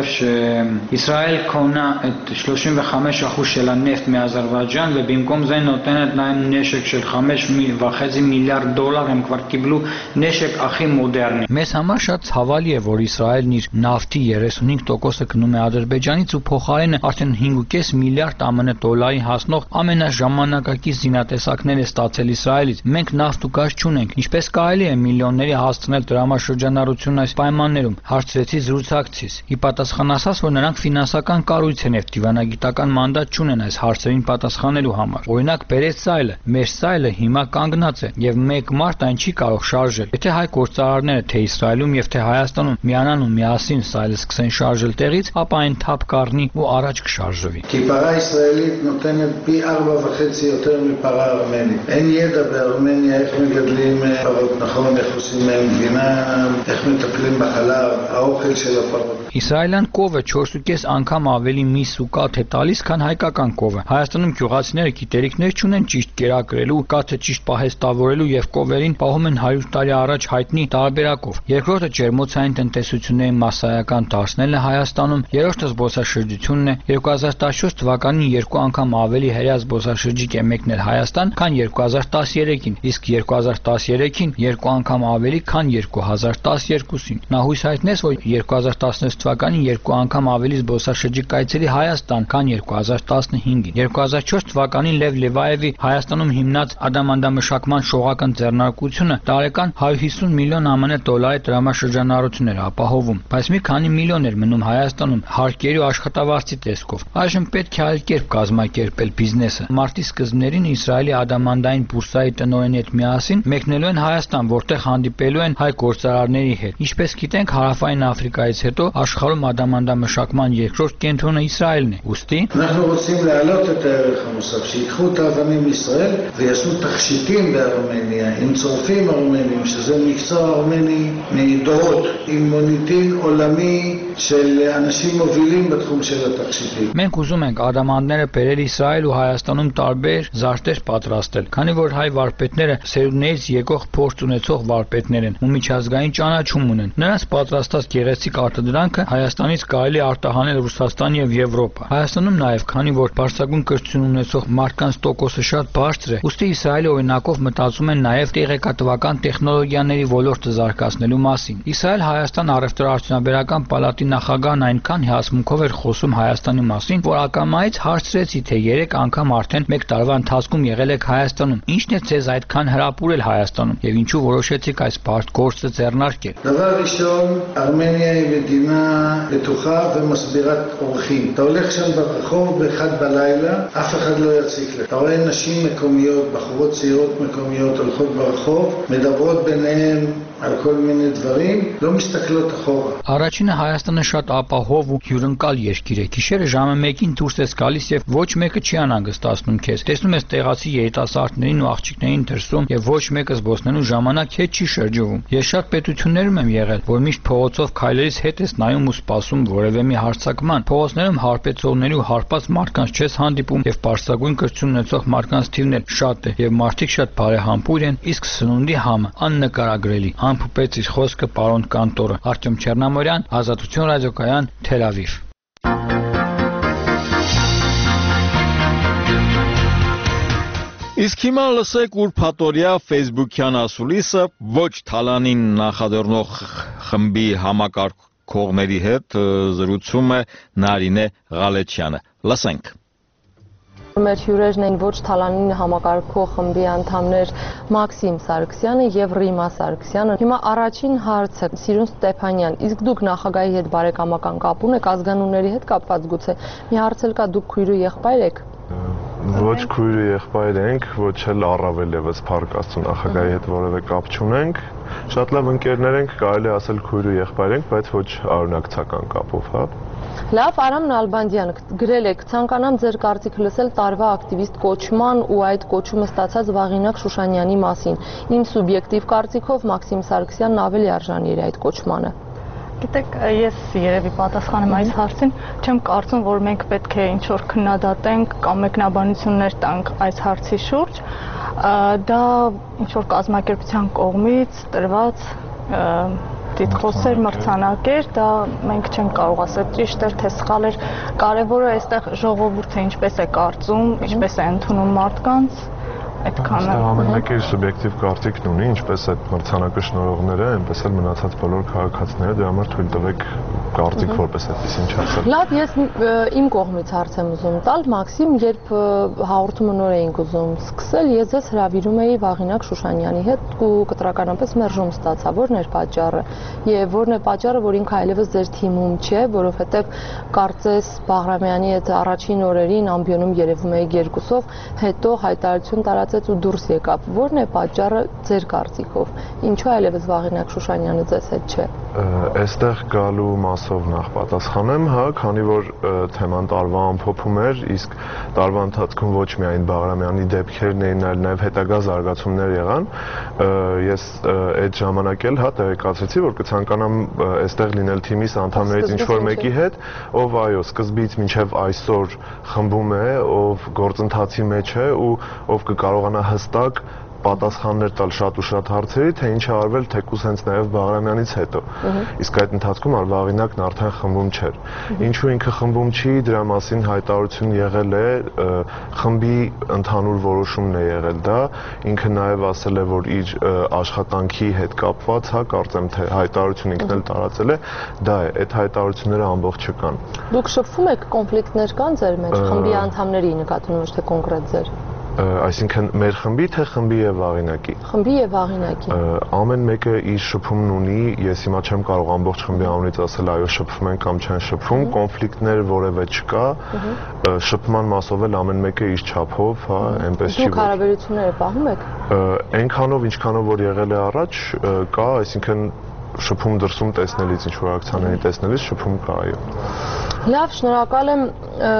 שישראל קונה את שלושים וחמש אחוז של הנפט מאזרבייג'ן ובמקום זה נותנת להם נשק של חמש וחצי מיליארד דולר, הם כבר קיבלו נשק הכי מודרני. Մեզ համար շատ ցավալի է, որ Իսրայելն իր նավթի երեսունհինգ տոկոսը գնում է Ադրբեջանից ու փոխարենը արդեն հինգ ու կես միլիարդ ԱՄՆ դոլարի հասնող ամենաժամանակակից զինատեսակներ է ստացել Իսրայելից։ Մենք նավթ ու գազ չունենք, ինչպես կարելի է միլիոնների հասցնել դրամաշրջանառությունն այս պայմաններում, հարցրեցի զրուցակցից։ Ի պատասխան ասաց, որ նրանք ֆինանսական կառույց են եւ դիվանագիտական մանդատ չունեն այս հարցերին պատասխանելու համար։ Օրինակ, բերեց սայլը, մեր սայլը հիմա կանգնած է եւ մեկ մարդ այն չի կարող շարժել։ Եթե հայ գործարարները թե Իսրայելում եւ թե Հայաստանում միանան ու միասին սայլը սկսեն շարժել տեղից, ապա այն թափ կառնի ու առաջ կշարժվի։ כי פרה ישראלית נותנת פי ארבע וחצי יותר מפרה ארמנית. אין ידע בארמניה איך מגדלים פרות נכון, איך עושים מהם גבינה, איך מטפלים בחלב, האוכל של הפרות. Իսրայելյան կովը չորս ու կես անգամ ավելի միս ու կաթ է տալիս, քան հայկական կովը։ Հայաստանում գյուղացիները գիտելիքներ չունեն ճիշտ կերակրելու, կաթը ճիշտ պահեստավորելու եւ կովերին պահում են հարյուր տարի առաջ հայտնի տարբերակով։ Երկրորդը ջերմոցային տնտեսությունների մասսայական դարձնելն է Հայաստանում, երրորդը զբոսաշրջությունն է։ երկու հազար տասնչորս թվականին երկու անգամ ավելի հրեա զբոսաշրջիկ է մեկնել Հայաստան, քան երկու հազար տասներեքին, իսկ երկու հազար տասներեքին երկու անգամ ավելի, քան երկու հազար տասներկուսին։ Նա հույս հայտնեց, որ երկու հազար տասնհինգ թվականին երկու անգամ ավելի զբոսաշրջիկ կայցելի Հայաստան, քան երկու հազար տասնհինգին։ երկու հազար չորս թվականին Լև Լևաևի Հայաստանում հիմնած ադամանդամշակման շողական ձեռնարկությունը տարեկան հարյուր հիսուն միլիոն ԱՄՆ դոլարի դրամաշրջանառություն էր ապահովում, բայց մի քանի միլիոն էր մնում Հայաստանում հարկերի ու աշխատավարձի տեսքով։ Այժմ պետք է այլ կերպ կազմակերպել բիզնեսը։ Մարտի սկզբներին Իսրայելի ադամանդային բուրսայի տնօրենի հետ միասին մեկնելու են Հայաստան, որտեղ հանդիպելու են հայ գործարարների հետ։ Ինչպես գիտենք, Հարավային Աֆրիկայից հետո աշխարհում ադամանդամշակման երկրորդ կենտրոնը Իսրայելն է։ Ուստի אנחנו רוצים להעלות את הערך המוסף, שיקחו את האבנים מישראל ויעשו תכשיטים בארמניה עם צורפים ארמנים, שזה מקצוע ארמני מדורות, עם מוניטין עולמי של אנשים מובילים בתחום של התכשיטים. Մենք ուզում ենք ադամանդները բերել Իսրայել ու Հայաստանում տարբեր զարդեր պատրաստել, քանի որ հայ վարպետները սերունդներից եկող փորձ ունեցող վարպետներ են ու միջազգային ճանաչում ունեն։ Նրանց պատրաստած գեղեցիկ արտադրանքը Հայաստանից կարելի արտահանել Ռուսաստան եւ Եվրոպա։ Հայաստանում նաեւ, քանի որ բարձրագույն կրթություն ունեցող մարդկանց տոկոսը շատ բարձր է, ուստի Իսրայելի օրինակով մտածում են նաեւ տեղեկատվական տեխնոլոգիաների ոլորտը զարգացնելու մասին։ Իսրայել-Հայաստան առևտրաարդյունաբերական պալատի նախագահն այնքան հիացմունքով էր խոսում Հայաստանի մասին, որ ակամայից հարցրեցի, թե երեք անգամ արդեն մեկ տարվա ընթացքում եղել եք Հայաստանում, ինչն է ձեզ այդքան հրապուրել Հայաստանում եւ ինչու որոշեցիք այս բարդ գործը ձեռնարկել։ דבר ראשון, ארמניה היא מדינה מדינה בטוחה ומסבירת אורחים. אתה הולך שם ברחוב באחד בלילה, אף אחד לא יציק לך. אתה רואה נשים מקומיות, בחורות צעירות מקומיות הולכות ברחוב, מדברות ביניהן על כל מיני דברים, לא מסתכלות אחורה. Առաջինը Հայաստանը շատ ապահով ու հյուրընկալ երկիր է։ Գիշերը ժամը մեկին դուրս ես գալիս եւ ոչ մեկը չի անհանգստացնում քեզ։ Տեսնում ես տեղացի երիտասարդներին ու աղջիկներին դրսում եւ ոչ մեկը զբոսնելու ժամանակ հետ չի շրջվում։ Ես շատ պետություններում եմ եղել, որ միշտ փողոցով քայլելիս հետ ես նայում ու սպասում որևէ մի հարձակման։ Փողոցներում հարբեցողների ու հարբած մարդկանց չես հանդիպում եւ պարսագույն կրթություն ունեցող մարդկանց թիվն էլ շատ է եւ մարդիկ շատ բարեհամբույր են, իսկ սնունդի համը աննկարագրելի։ Ամփոփեց իր խոսքը պարոն Կանտորը։ Արտյոմ Չեռնամորյան, Ազատություն ռադիոկայան, Թել Ավիվ։ Իսկ հիմա լսեք ուրփաթորյա Facebook-յան ասուլիսը ոչ թալանին նախաձեռնող խմբի համակարգողների հետ զրուցում է Նարինե Ղալեչյանը։ Լսենք։ Մեր հյուրերն են ոչ թալանին համակարգող խմբի անդամներ Մաքսիմ Սարգսյանը եւ Ռիմա Սարգսյանը։ Հիմա առաջին հարցը Սիրուն Ստեփանյան, իսկ դուք նախագահի հետ բարեկամական կապ ունեք, ազգանունների հետ կապված գուցե։ Մի հարց էլ կա, դուք քույր ու եղբայր եք։ Ոչ քույր ու եղբայր ենք, ոչ էլ առավել եւս Փառք Աստծո նախագահի հետ որևէ կապ չունենք։ Շատ լավ ընկերներ ենք, կարելի ասել քույր ու եղբայր ենք, բայց ոչ արունակցական կապով, հա։ Լավ, Արամ Նալբանդյան, գրել եք, ցանկանամ ձեր կարծիքը լսել տարվա ակտիվիստ կոչման ու այդ կոչումը ստացած Վաղինակ Շուշանյանի մասին։ Իմ սուբյեկտիվ կարծիքով Մաքսիմ Սարգսյանն ավելի արժանի էր այդ կոչմանը։ Գիտեք, ես երևի պատասխանեմ այս հարցին, չեմ կարծում, որ մենք պետք է ինչ-որ քննադատենք կամ մեկնաբանություններ տանք այս հարցի շուրջ, դա ինչ-որ կազմակերպության կողմից տրված դիտխոսեր մրցանակ էր, դա մենք չենք կարող ասել ճիշտ էր, թե սխալ էր, կարևորը այստեղ ժողովուրդը ինչպես է կարծում, ինչպես է ընդունում մարդկանց, այդքանը։ Ամեն մեկը իր սուբյեկտիվ կարծիքն ունի, ինչպես այդ մրցանակը շնորհողները, այնպես էլ մնացած բոլոր քաղաքացիները, դրա համար թույլ տվեք կարծիք որպես այդպեսին չասել։ Լավ, ես իմ կողմից հարց եմ ուզում տալ, Մաքսիմ, երբ հաղորդումը նոր էինք ուզում սկսել, ես ձեզ հրավիրում էի Վաղինակ Շուշանյանի հետ ու կտրականապես մերժում ստացա, որն էր պատճառը։ Եվ որն է պատճառը, որ ինքը այլևս ձեր թիմում չէ, որովհետև կարծես Բաղրամյանի հետ առաջին օրերին ամբիոնում երևում էի երկուսով, հետո հայտարարություն տարածեց ու դուրս եկավ։ Որն է պատճառը ձեր կարծիքով։ Ինչու այլևս Վաղինակ Շուշանյանը ձեզ հետ չէ։ Այստեղ գալու մասով նախ պատասխանեմ, հա, քանի որ թեման տարվա ամփոփում էր, իսկ տարվա ընթացքում ոչ միայն Բաղրամյանի դեպքերն էին, այլ նաև հետագա զարգացումներ եղան, ես այդ ժամանակ էլ հա տեղեկացրեցի, որ կցանկանամ այստեղ լինել թիմիս անդամներից ինչ-որ մեկի հետ, ով այո, սկզբից մինչև այսօր խմբում է, ով գործընթացի մեջ է ու ով կկարողանա հստակ պատասխաններ տալ շատ ու շատ հարցերի, թե ինչ է արվել թեկուզ հենց նաև Բաղրամյանից հետո։ Իսկ այդ ընթացքում Վաղինակն արդեն խմբում չէր։ Ինչու ինքը խմբում չի, դրա մասին հայտարարություն եղել է, խմբի ընդհանուր որոշումն է եղել դա, ինքը նաև ասել է, որ իր աշխատանքի հետ կապված, հա, կարծեմ թե հայտարարություն ինքն էլ տարածել է, դա է, այդ հայտարարությունները ամբողջ չկան։ Դուք շփվում եք, կոնֆլիկտներ կան ձեր մեջ, խմբի անդամների նկատմամբ, ոչ թե կոնկրետ ձեր։ Այսինքն մեր խմբի թե խմբի եւ Վաղինակի։ Խմբի եւ Վաղինակի։ Ամեն մեկը իր շփումն ունի, ես հիմա չեմ կարող ամբողջ խմբի անունից ասել այո շփվում են կամ չեն շփվում, կոնֆլիկտներ որևէ չկա, շփման մասով էլ ամեն մեկը իր չափով, հա, այնպես չի։ Դուք հարաբերությունները պահում եք։ Այնքանով ինչքանով որ եղել է առաջ կա, այսինքն շփում դրսում տեսնելից, ինչ որ ակցիաների տեսնելից շփում կա, այո։ Լավ, շնորհակալ եմ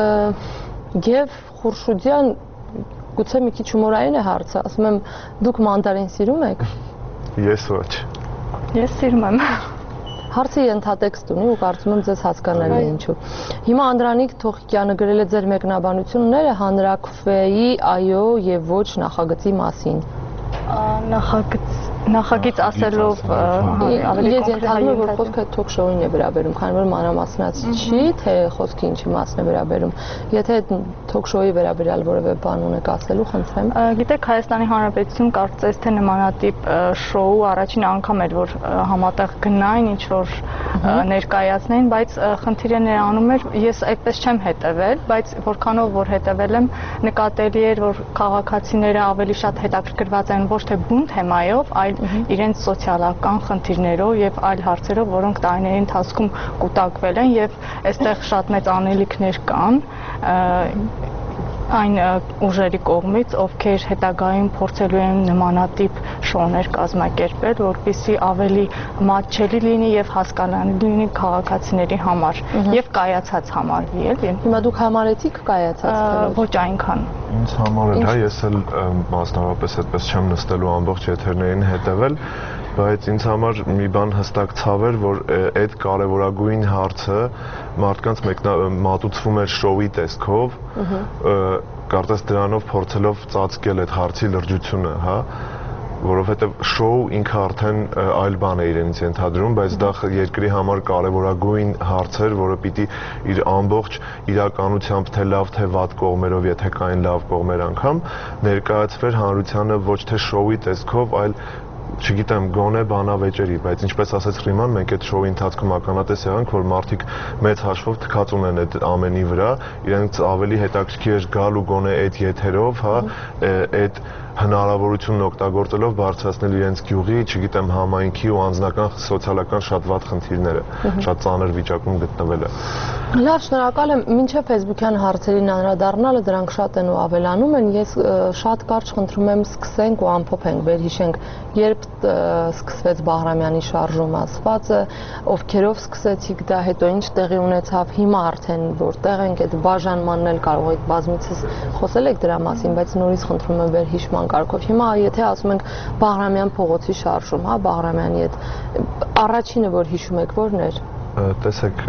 Գև Խուրշուդյան, գուցե մի քիչ հումորային է հարցը, ասում եմ, դուք մանդարին սիրում եք։ Ես ոչ։ Ես սիրում եմ։ Հարցը ենթատեքստ ունի ու կարծում եմ ձեզ հասկանալի է ինչու։ Հիմա Անդրանիկ Թոխիկյանը գրել է ձեր մեկնաբանությունները հանրաքվեի այո եւ ոչ նախագծի մասին։ Նախագծ Նախագիծ ասելով ավելի կոնկրետ ենթադրում եմ, որ խոսքը թոք-շոուին է վերաբերում, քանի որ մանրամասնացի չի, թե խոսքը ինչի մասն է վերաբերում։ Եթե թոք-շոուի վերաբերյալ որևէ բան ունեք ասելու, խնդրեմ։ Գիտեք, Հայաստանի Հանրապետություն կարծես թե նմանատիպ շոու առաջին անգամ էր, որ համատեղ գնային, ինչ որ ներկայացնեին, բայց խնդիրը նրանում էր, ես այդպես չեմ հետևել, բայց որքանով որ հետևել եմ, նկատելի էր, որ քաղաքացիները ավելի շատ հետաքրքրված են ոչ թե բուն թեմայով, այլ հետ իրենց սոցիալական խնդիրներով եւ այլ հարցերով, որոնք տարիների ընթացքում կուտակվել են եւ այստեղ շատ մեծ անելիքներ կան այն ուժերի կողմից, ովքեր հետագայում փորձելու են նմանատիպ շոուներ կազմակերպել, որպեսզի ավելի մատչելի լինի եւ հասկանալի լինի քաղաքացիների համար եւ կայացած համարվի, էլի։ Հիմա դուք համարեցիք կայացած թե ոչ այնքան։ Ինձ համար էլ, հա, ես էլ մասնավորապես այդպես չեմ նստելու ամբողջ եթերներին հետևել, բայց ինձ համար մի բան հստակ ցավ էր, որ այդ կարևորագույն հարցը մարդկանց մատուցվում էր շոուի տեսքով, կարծես դրանով փորձելով ծածկել այդ հարցի լրջությունը, հա, որովհետև շոու ինքը արդեն այլ բան է իրենից ենթադրում, բայց դա երկրի համար կարևորագույն հարց էր, որը պիտի իր ամբողջ իրականությամբ թե լավ թե վատ կողմերով, եթե կային լավ կողմեր անգամ, ներկայացվեր հանրությանը ոչ թե շոուի տեսքով, այլ չգիտեմ, գոնե բանավեճերի, բայց ինչպես ասաց Ռիման, մենք այդ շոուի ընթացքում ականատես եղանք, որ մարդիկ մեծ հաշվով թքած ունեն այդ ամենի վրա, իրենց ավելի հետաքրքիր էր գալ ու գոնե այդ եթերով, հա, այդ հնարավորությունն օգտագործելով բարձրացնել իրենց գյուղի, չգիտեմ, համայնքի ու անձնական սոցիալական շատ վատ խնդիրները, շատ ծանր վիճակում գտնվելը։ Լավ, շնորհակալ եմ, մինչև ֆեյսբուքյան հարցերին անդրադառնալը, դրանք շատ են ու ավելանում են, ես շատ կարճ խնդրում եմ սկսենք ու ամփոփենք, վերհիշենք, երբ սկսվեց Բաղրամյանի շարժումը ասվածը, ովքերով սկսեցիք դա, հետո ինչ տեղի ունեցավ, հիմա արդեն որտեղ ենք, այդ բաժանմանն էլ կարող եք բազմիցս խոսել եք դրա մասին, բայց նորից խնդրում եմ վերհիշման կարգով։ Հիմա եթե ասում ենք Բաղրամյան փողոցի շարժում, հա, Բաղրամյանի այդ առաջինը, որ հիշում եք, որն էր։ Տեսեք,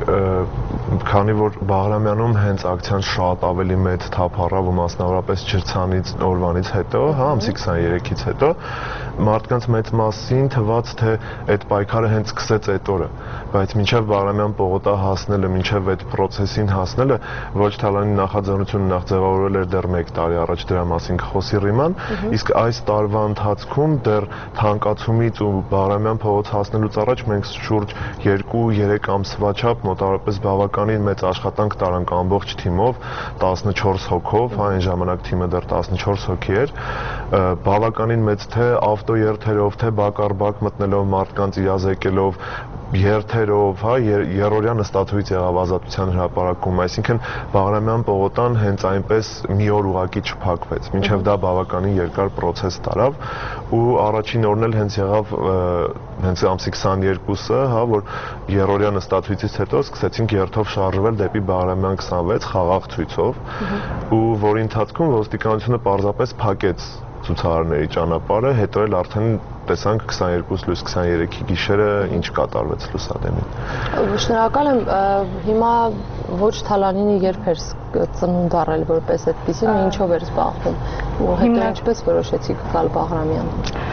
քանի որ Բաղրամյանում հենց ակցիան շատ ավելի մեծ թափ առավ ու մասնավորապես Ջրցանից օրվանից հետո, հա, ամսի քսաներեքից հետո, մարդկանց մեծ մասին թվաց, թե այդ պայքարը հենց սկսեց այդ օրը, բայց մինչև Բաղրամյան պողոտա հասնելը, մինչև այդ process-ին հասնելը, ոչ Թալանի նախաձեռնությունը նախ ձևավորվել էր դեռ մեկ տարի առաջ, դրա մասին կխոսի Ռիման, իսկ այս տարվա ընթացքում դեռ թանկացումից ու Բաղրամյան փողոց հասնելուց առաջ մենք շուրջ երկու-երեք ամսվա չափ մոտավորապես բավականին մեծ աշխատանք տարանք ամբողջ թիմով, տասնչորս հոգով, հա, այն ժամանակ թիմը դեռ տասնչորս հոգի էր, բավականին մեծ թե ավտոերթերով, թե բակարբակ մտնելով մարդկանց իրազեկելով, երթերով, հա, երրորդյա նստաթուից եղավ Ազատության հրապարակում, այսինքն Բաղրամյան պողոտան հենց այնպես մի օր ուղակի չփակվեց, մինչև դա բավականին երկար process տարավ ու առաջին օրն էլ հենց եղավ հենց ամսի քսաներկուսը, հա, որ երրորդյա նստաթույցից հետո սկսեցինք երթով շարժվել դեպի Բաղրամյան քսանվեց խաղաղ ցույցով ու որի ընթացքում ոստիկանությունը պարզապես փակեց ցուցարարների ճանապարհը, հետո էլ արդեն տեսանք քսաներկուս լույս քսաներեքի գիշերը ինչ կատարվեց Լուսադեմին։ Շնորհակալ եմ, հիմա ոչ Թալանինը երբ էր ծնունդ առել որպես այդպեսին ու ինչով էր զբաղվում ու հետո ինչպես որոշեցիք գալ Բաղրամյան։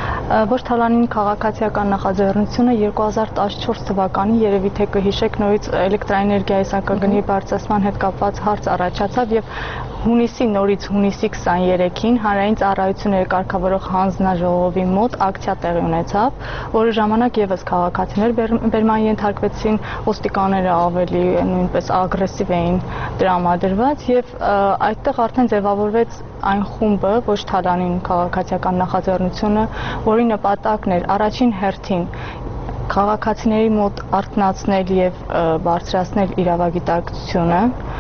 Ոչ Թալանինի քաղաքացիական նախաձեռնությունը երկու հազար տասնչորս թվականին երևի թե կհիշեք նորից էլեկտրաէներգիայի սակագնի բարձրացման հետ կապված հարց առաջացավ եւ հունիսի նորից հունիսի քսաներեքին հանրային ծառայությունների կարգավորող հանձնաժողովի մոտ ակցիա տեղի ունեցավ, որի ժամանակ եւս քաղաքացիներ բերման ենթարկվեցին, ոստիկանները ավելի նույնպես ագրեսիվ էին տրամադրված եւ այդտեղ արդեն ձևավորվեց այն խումբը, ոչ Թալանին քաղաքացիական նախաձեռնությունը, որի նպատակն էր առաջին հերթին քաղաքացիների մոտ արթնացնել եւ բարձրացնել իրավագիտակցությունը,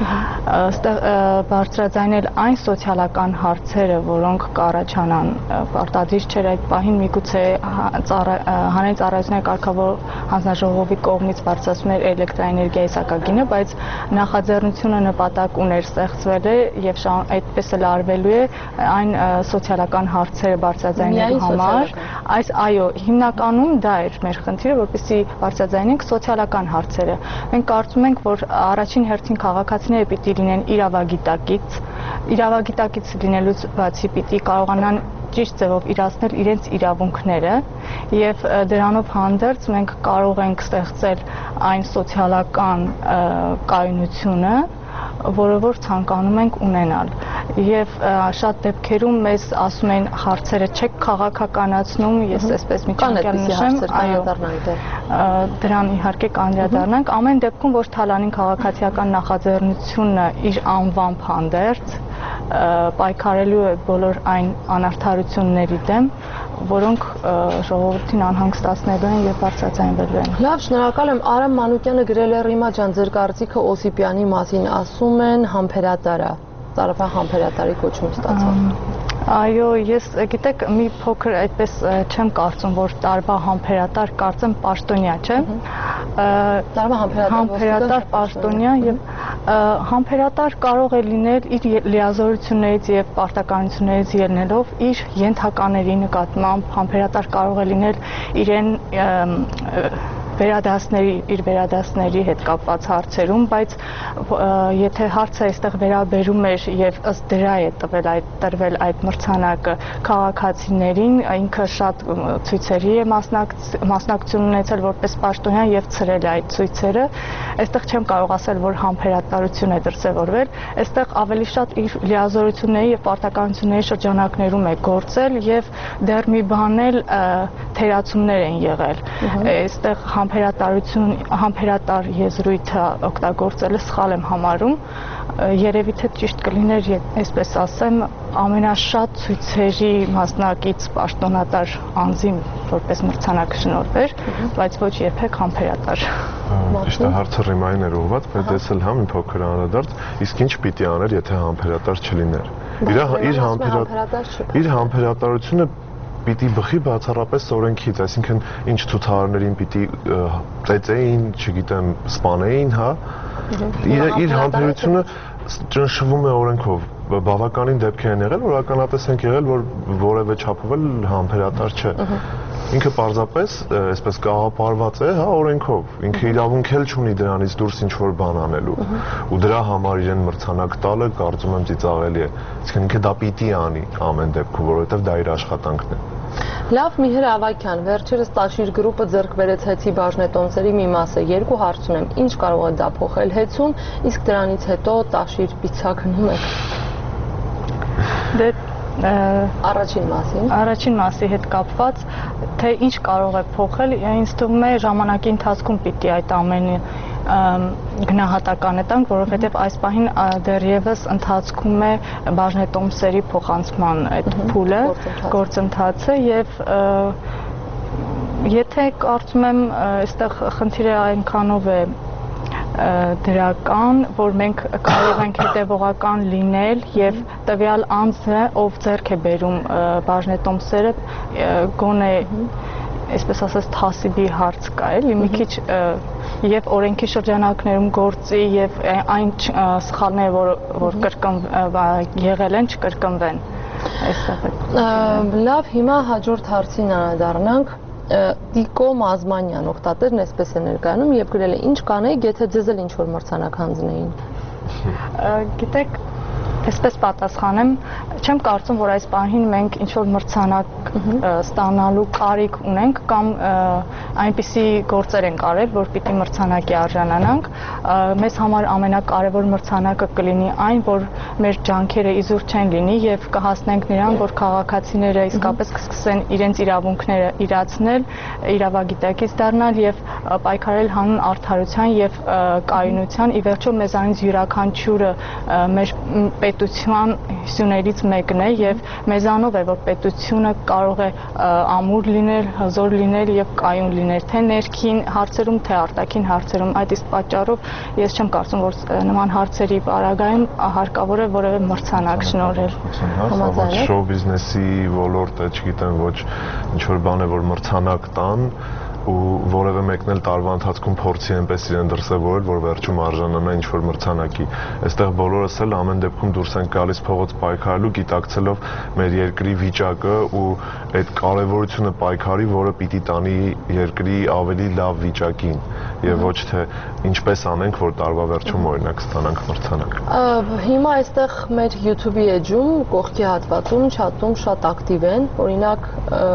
բարձրաձայնել այն սոցիալական հարցերը, որոնք կառաջանան, պարտադիր չէր այդ պահին միգուցե հանրային ծառայությունների կարգավորող հանձնաժողովի կողմից բարձրացում էր էլեկտրաէներգիայի սակագինը, բայց նախաձեռնությունը նպատակ ուներ ստեղծվել է եւ այդպես էլ արվելու է այն սոցիալական հարցերը բարձրաձայնելու համար, այս այո, հիմնականում դա էր մեր խնդիրը, որպեսզի բարձրաձայնենք սոցիալական հարցերը։ Մենք կարծում ենք, որ առաջին հերթին քաղաքացիները պիտի լինեն իրավագիտակից, իրավագիտակից լինելուց բացի պիտի կարողանան ճիշտ ձևով իրացնել իրենց իրավունքները եւ դրանով հանդերձ մենք կարող ենք ստեղծել այն սոցիալական կայունությունը, որը որ ցանկանում ենք ունենալ եւ շատ դեպքերում մեզ ասում են հարցերը չեք քաղաքականացնում, ես այսպես միջանկյալ նշեմ, այո, դրան իհարկե կանդրադառնանք, ամեն դեպքում ոչ Թալանին քաղաքացիական նախաձեռնությունը իր անվամբ հանդերձ պայքարելու է բոլոր այն անարդարությունների դեմ, որոնք ժողովրդին անհանգստացնելու են եւ բարձրաձայնվելու են։ Լավ, շնորհակալ եմ։ Արամ Մանուկյանը գրել է Ռիմա ջան, ձեր կարծիքը Օսիպյանի մասին, ասում են համբերատարա, տարվա համբերատարի կոչում ստացավ։ Այո, ես գիտեք, մի փոքր այդպես չեմ կարծում, որ տարվա համբերատար, կարծեմ պաշտոնյա, չէ՞։ Տարվա համբերատար պաշտոնյա եւ համբերատար կարող է լինել իր լիազորություններից եւ պարտականություններից ելնելով իր ենթակաների նկատմամբ, համբերատար կարող է լինել իրեն վերադասների իր վերադասների հետ կապված հարցերում, բայց եթե հարցը այստեղ վերաբերում էր եւ ըստ դրա է տվել այդ տրվել այդ մրցանակը քաղաքացիներին, ինքը շատ ցույցերի է մասնակցություն ունեցել որպես պաշտոնյա եւ ցրել այդ ցույցերը, այստեղ չեմ կարող ասել, որ համբերատարություն է դրսևորվել, այստեղ ավելի շատ իր լիազորությունների եւ պարտականությունների շրջանակներում է գործել եւ դեռ մի բան էլ թերացումներ են եղել, այստեղ համբերատարություն, համբերատար եզրույթը օգտագործելը սխալ եմ համարում, երևի թե ճիշտ կլիներ, այսպես ասեմ, ամենաշատ ցույցերի մասնակից պաշտոնատար անձին որպես մրցանակ շնորհվեր, բայց ոչ երբեք համբերատար։ Ճիշտ է, հարցը Ռիմային էր ուղղված, բայց ես էլ համ մի փոքր անդրադարձ, իսկ ինչ պիտի աներ, եթե համբերատար չլիներ։ Իր համբերատարությունը պիտի բխի բացառապես օրենքից, այսինքն ինչ ցուցարարներին պիտի ծեծեին, չգիտեմ, սպանեին, հա։ Իր համբերությունը ճնշվում է օրենքով։ Բավականին դեպքեր են եղել, որ ականատես ենք եղել, որ որևէ չափով էլ համբերատար չէ։ Ինքը պարզապես այսպես կաղապարված է, հա, օրենքով։ Ինքը իրավունք էլ չունի դրանից դուրս ինչ-որ բան անելու։ Ու դրա համար իրեն մրցանակ տալը կարծում եմ ծիծաղելի է։ Այսինքն ինքը դա պիտի անի ամեն դեպքում, որովհետև դա իր աշխատանքն է։ Լավ, Միհր Ավագյան, վերջերս Տաշիր գրուպը ձեռք բերեց հեծի բաժնետոմսերի մի մասը, երկու հարց ունեմ, ինչ կարող է դա փոխել հեծում, իսկ դրանից հետո Տաշիր պիցակնում եք։ Դե Առաջին մասին։ Առաջին մասի հետ կապված, թե ինչ կարող է փոխել, ինձ թվում է ժամանակի ընթացքում պիտի այդ ամենը գնահատական է տանք, որովհետև այս պահին դեռևս ընթացքում է բաժնետոմսերի փոխանցման այդ փուլը, գործընթացը եւ եթե կարծում եմ այստեղ խնդիրը այնքանով է դրական, որ մենք կարող ենք հետևողական լինել եւ տվյալ անձը, ով ձեռք է բերում բաժնետոմսերը, գոնե այսպես ասած թասիբի հարց կա, էլի մի քիչ եւ օրենքի շրջանակներում գործի եւ այն սխալները, որ որ կրկն եղել են, չկրկնվեն։ Այստեղ է։ Լավ, հիմա հաջորդ հարցին անդառնանք։ Տիկո Մազմանյան, օգտատերն այսպես է ներկայանում եւ գրել է. ինչ կանեիք, եթե ձեզ էլ ինչ-որ մրցանակ հանձնեին։ Գիտեք, այսպես պատասխանեմ, չեմ կարծում, որ այս պահին մենք ինչ-որ մրցանակ ստանալու կարիք ունենք կամ այնպիսի գործեր ենք արել, որ պիտի մրցանակի արժանանանք։ Մեզ համար ամենակարևոր մրցանակը կլինի այն, որ մեր ջանքերը իզուր չեն լինի եւ կհասնենք նրան, որ քաղաքացիները իսկապես կսկսեն իրենց իրավունքները իրացնել, իրավագիտակից դառնալ եւ պայքարել հանուն արդարության եւ կայունության։ Ի վերջո մեզանից յուրաքանչյուրը մեր պետության հյուսներից մեկն է եւ մեզանով է, որ պետությունը կարող է ամուր լինել, հզոր լինել եւ կայուն լինել, թե ներքին հարցերում, թե արտաքին հարցերում։ Այդ իսկ պատճառով ես չեմ կարծում, որ նման հարցերի պարագայում հարկավոր է որևէ մրցանակ շնորհել։ Համաձայն եք։ Շոու բիզնեսի ոլորտը, չգիտեմ, ոչ ինչ որ բան է, որ մրցանակ տան ու որևէ մեկն էլ տարվա ընթացքում փորձի այնպես իրեն դրսևորել, որ վերջում արժանանա ինչ-որ մրցանակի։ Այստեղ բոլորս էլ ամեն դեպքում դուրս ենք գալիս փողոց պայքարելու, գիտակցելով մեր երկրի վիճակը ու այդ կարևորությունը պայքարի, որը պիտի տանի երկրի ավելի լավ վիճակին եւ ոչ թե ինչպես անենք, որ տարվա վերջում օրինակ ստանանք մրցանակ։ Հիմա այստեղ մեր YouTube-ի էջում կողքի հատվածում չաթում շատ ակտիվ են, օրինակ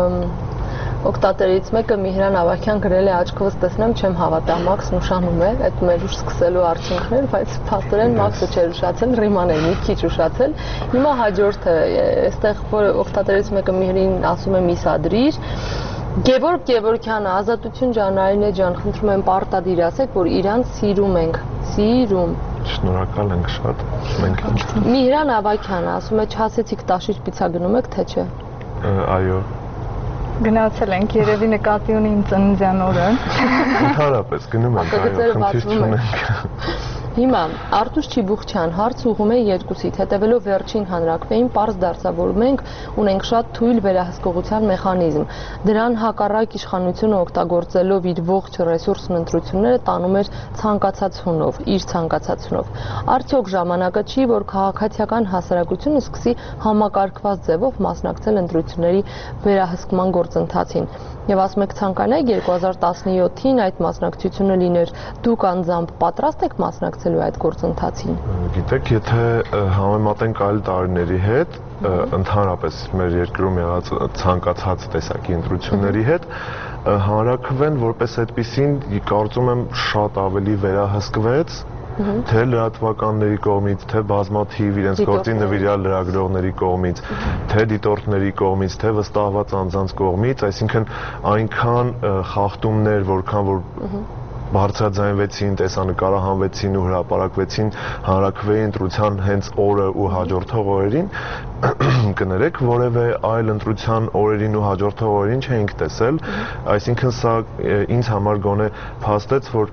օգտատերից մեկը Միհրան Ավագյան գրել է աչքովս տեսնեմ չեմ հավատա, Մաքսն ուշանում է, այդ մեր ուշ սկսելու արդյունքներ, բայց փաստորեն Մաքսը չէր ուշացել, Ռիման էր մի քիչ ուշացել։ Հիմա հաջորդը, այստեղ որ օգտատերից մեկը Միհրին ասում է միսադրիր, Գևորգ Գևորգյանը, Ազատություն ջան, Արինե ջան, խնդրում եմ պարտադիր ասեք, որ իրանց սիրում ենք, սիրում։ Շնորհակալ ենք շատ, մենք ինչ։ Միհրան Ավագյանը ասում է չասեցիք Տաշիր պիցա գնում եք, թե չէ։ Այո։ Գնացել ենք, երևի նկատի ունի իմ ծննդյան օրը։ Ընդհանրապես գնում ենք, այո, խնդիր չունենք։ Հիմա Արտուշ Չիբուխչյան հարց ուղում է երկուսիդ, հետևելով վերջին հանրակրվեին պարզ դարձավ, որ մենք ունենք շատ թույլ վերահսկողության մեխանիզմ։ Դրան հակառակ իշխանությունը օգտագործելով իր ողջ ռեսուրսն ընտրությունները տանում էր ցանկացած հունով, իր ցանկացած հունով։ Արդյոք ժամանակը չի, որ քաղաքացիական հասարակությունը սկսի համակարգված ձևով մասնակցել ընտրությունների վերահսկման գործընթացին։ Եվ ասում եք ցանկանայիք երկու հազար տասնյոթին այդ մասնակցությունը լիներ, դուք անձամբ պատրաստ եք մասնակցելու այդ գործընթացին։ Գիտեք, եթե համեմատենք այլ տարիների հետ, ընդհանրապես մեր երկրում եղած ցանկացած տեսակի ընտրությունների հետ, հանրաքվեն որպես այդպիսին կարծում եմ շատ ավելի վերահսկվեց, թե լրատվականների կողմից, թե բազմաթիվ իրենց գործի նվիրյալ լրագրողների կողմից, թե դիտորդների կողմից, թե վստահված անձանց կողմից, այսինքն այնքան խախտումներ, որքան որ բարձրաձայնվեցին, տեսանկարահանվեցին ու հրապարակվեցին հանրաքվեի ընտրության հենց օրը ու հաջորդող օրերին, կներեք, որևէ այլ ընտրության օրերին ու հաջորդող օրերին չէինք տեսել, այսինքն սա ինձ համար գոնե փաստեց, որ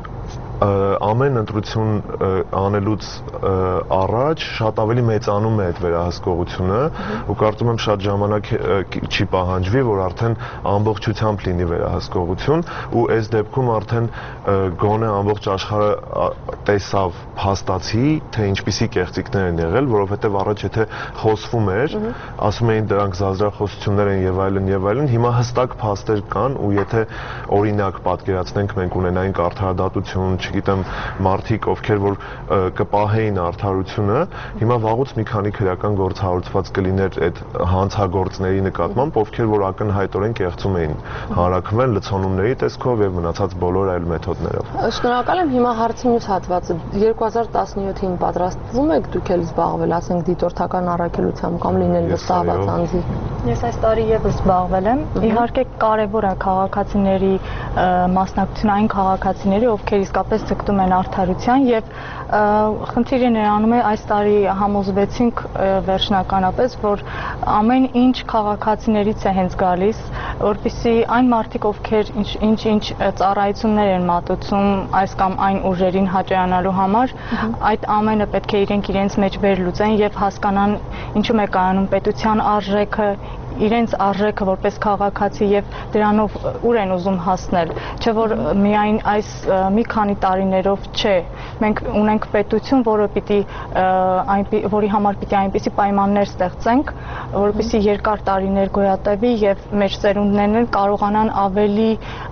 ամեն ընտրություն անելուց առաջ շատ ավելի մեծանում է այդ վերահսկողությունը ու կարծում եմ շատ ժամանակ չի պահանջվի, որ արդեն ամբողջությամբ լինի վերահսկողություն ու այս դեպքում արդեն գոնե ամբողջ աշխարհը տեսավ, փաստացի, թե ինչպիսի կեղծիքներ են եղել, որովհետև առաջ եթե խոսվում էր, ասում էին դրանք զազրախոսություններ են եւ այլն եւ այլն, հիմա հստակ փաստեր կան ու եթե օրինակ պատկերացնենք մենք ունենայինք արդարադատություն, չգիտեմ, մարդիկ, ովքեր որ կպահեին արդարությունը, հիմա վաղուց մի քանի քրեական գործ հարուցված կլիներ այդ հանցագործների նկատմամբ, ովքեր որ ակնհայտորեն կեղծում էին հանրաքվեն լցոնումների տեսքով եւ մնացած բոլոր այլ մեթոդներով։ Շնորհակալ եմ, հիմա հարցի մյուս հատվածը երկու հազար տասնյոթին պատրաստվում եք դուք էլ զբաղվել, ասենք դիտորդական առաքելությամբ կամ լինել վստահված անձի։ Ես այս տարի եւս զբաղվել եմ։ Իհարկե կարեւոր է քաղաքացիների մասնակցությունը, այն քաղաքացիների, ովքեր իսկապես ձգտում են արդարության եւ խնդիրը նրանում է այս տարի համոզվեցինք վերջնականապես, որ ամեն ինչ քաղաքացիներից է հենց գալիս, որպեսզի այն մարդիկ, ովքեր ինչ-ինչ ծառայություններ են մատուցում այս կամ այն ուժերին հաճայանալու համար, այդ ամենը պետք է իրենք իրենց մեջ վերլուծեն եւ հասկանան ինչու է կայանում պետության արժեքը, իրենց արժեքը որպես քաղաքացի եւ դրանով ուր են ուզում հասնել, չէ որ միայն այս մի քանի տարիներով չէ, մենք ունենք պետություն, որը պիտի որի համար պիտի այնպիսի պայմաններ ստեղծենք, որպեսզի երկար տարիներ գոյատևի եւ մեր ծերունդներն կարողանան ավելի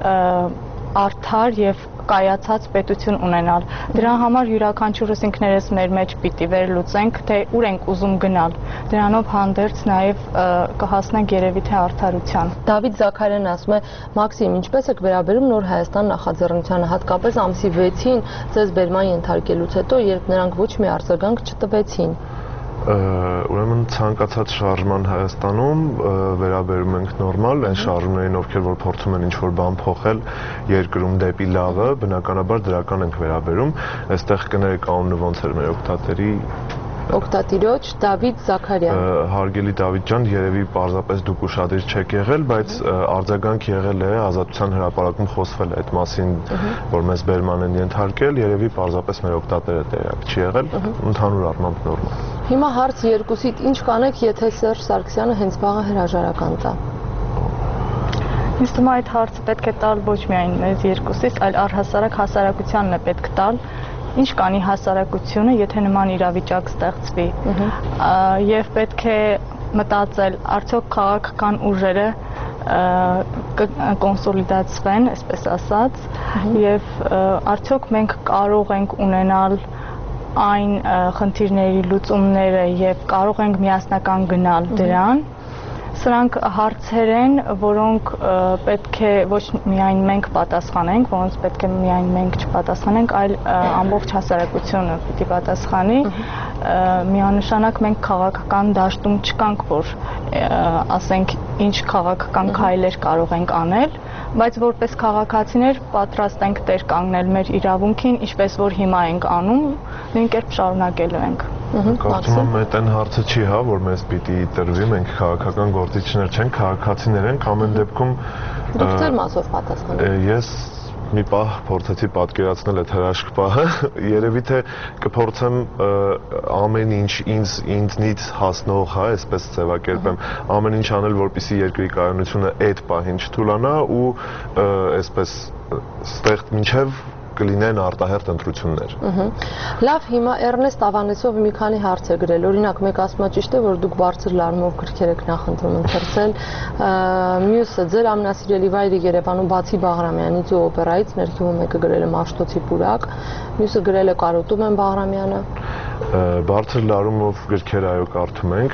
արդար եւ կայացած պետություն ունենալ։ Դրա համար յուրաքանչյուրս ինքներս մեր մեջ պիտի վերլուծենք, թե ուր ենք ուզում գնալ։ Դրանով հանդերձ նաև կհասնենք երևի թե արդարության։ Դավիթ Զաքարյանն ասում է. Մաքսիմ, ինչպես եք վերաբերում Նոր Հայաստան նախաձեռնությանը, հատկապես ամսի վեցին ձեզ բերման ենթարկելուց հետո, երբ նրանք ոչ մի արձագանք չտվեցին։ Ուրեմն ցանկացած շարժման Հայաստանում վերաբերում ենք նորմալ, այն շարժումներին, ովքեր որ փորձում են ինչ-որ բան փոխել երկրում դեպի լավը, բնականաբար դրական ենք վերաբերում։ Այստեղ կներեք անունը ոնց էր մեր օգտատերի Օգտատիրոջ Դավիթ Զաքարյան։ Հարգելի Դավիթ ջան, երևի պարզապես դուք ուշադիր չեք եղել, բայց արձագանք եղել է, Ազատության հրապարակում խոսվել է այդ մասին, որ մեզ բերման են ենթարկել, երևի պարզապես մեր օգտատերը տեղյակ չի եղել, ընդհանուր առմամբ նորմալ։ Հիմա հարց երկուսիդ, ինչ կանեք, եթե Սերժ Սարգսյանը հենց վաղը հրաժարական տա։ Ինձ թվում է այդ հարցը պետք է տալ ոչ միայն մեզ երկուսից, այլ առհասարակ հասարակությանն է պետք տալ։ Ինչ կանի հասարակությունը, եթե նման իրավիճակ ստեղծվի, եւ պետք է մտածել, արդյոք քաղաքական ուժերը կկոնսոլիդացվեն, այսպես ասած, եւ արդյոք մենք կարող ենք ունենալ այն խնդիրների լուծումները եւ կարող ենք միասնական գնալ դրան։ Սրանք հարցեր են, որոնք պետք է ոչ միայն մենք պատասխանենք, որոնց պետք է միայն մենք չպատասխանենք, այլ ամբողջ հասարակությունը պիտի պատասխանի։ Միանշանակ մենք քաղաքական դաշտում չկանք, որ ասենք ինչ քաղաքական քայլեր կարող ենք անել, բայց որպես քաղաքացիներ պատրաստ ենք տեր կանգնել մեր իրավունքին, ինչպես որ հիմա ենք անում, նույն կերպ շարունակելու ենք։ Կարծում եմ այդ այն հարցը չի, հա, որ մեզ պիտի տրվի, մենք քաղաքական գործիչներ չենք, քաղաքացիներ ենք, ամեն դեպքում Դուք ձեր մասով պատասխանեք։ Ես մի պահ փորձեցի պատկերացնել այդ հրաշք պահը, երևի թե կփորձեմ ամեն ինչ ինձ ինձնից հասնող, հա, այսպես ձևակերպեմ, ամեն ինչ անել, որպեսզի երկրի կայունությունը այդ պահին չթուլանա ու այսպես ստեղ մինչև կլինեն արտահերթ ընտրություններ։ Լավ, հիմա Էրնեստ Ավանեսովը մի քանի հարց է գրել։ Օրինակ, մեկ ասում է ճիշտ է, որ դուք բարձր լարումով գրքեր եք նախընտրում ընթերցել։ Մյուսը ձեր ամենասիրելի վայրը Երևանում բացի Բաղրամյանից ու օպերայից ներքևում եկը գրել է Մաշտոցի պուրակ։ Մյուսը գրել է Կարոտում են Բաղրամյանը։ Բարձր լարումով գրքեր այո կարդում ենք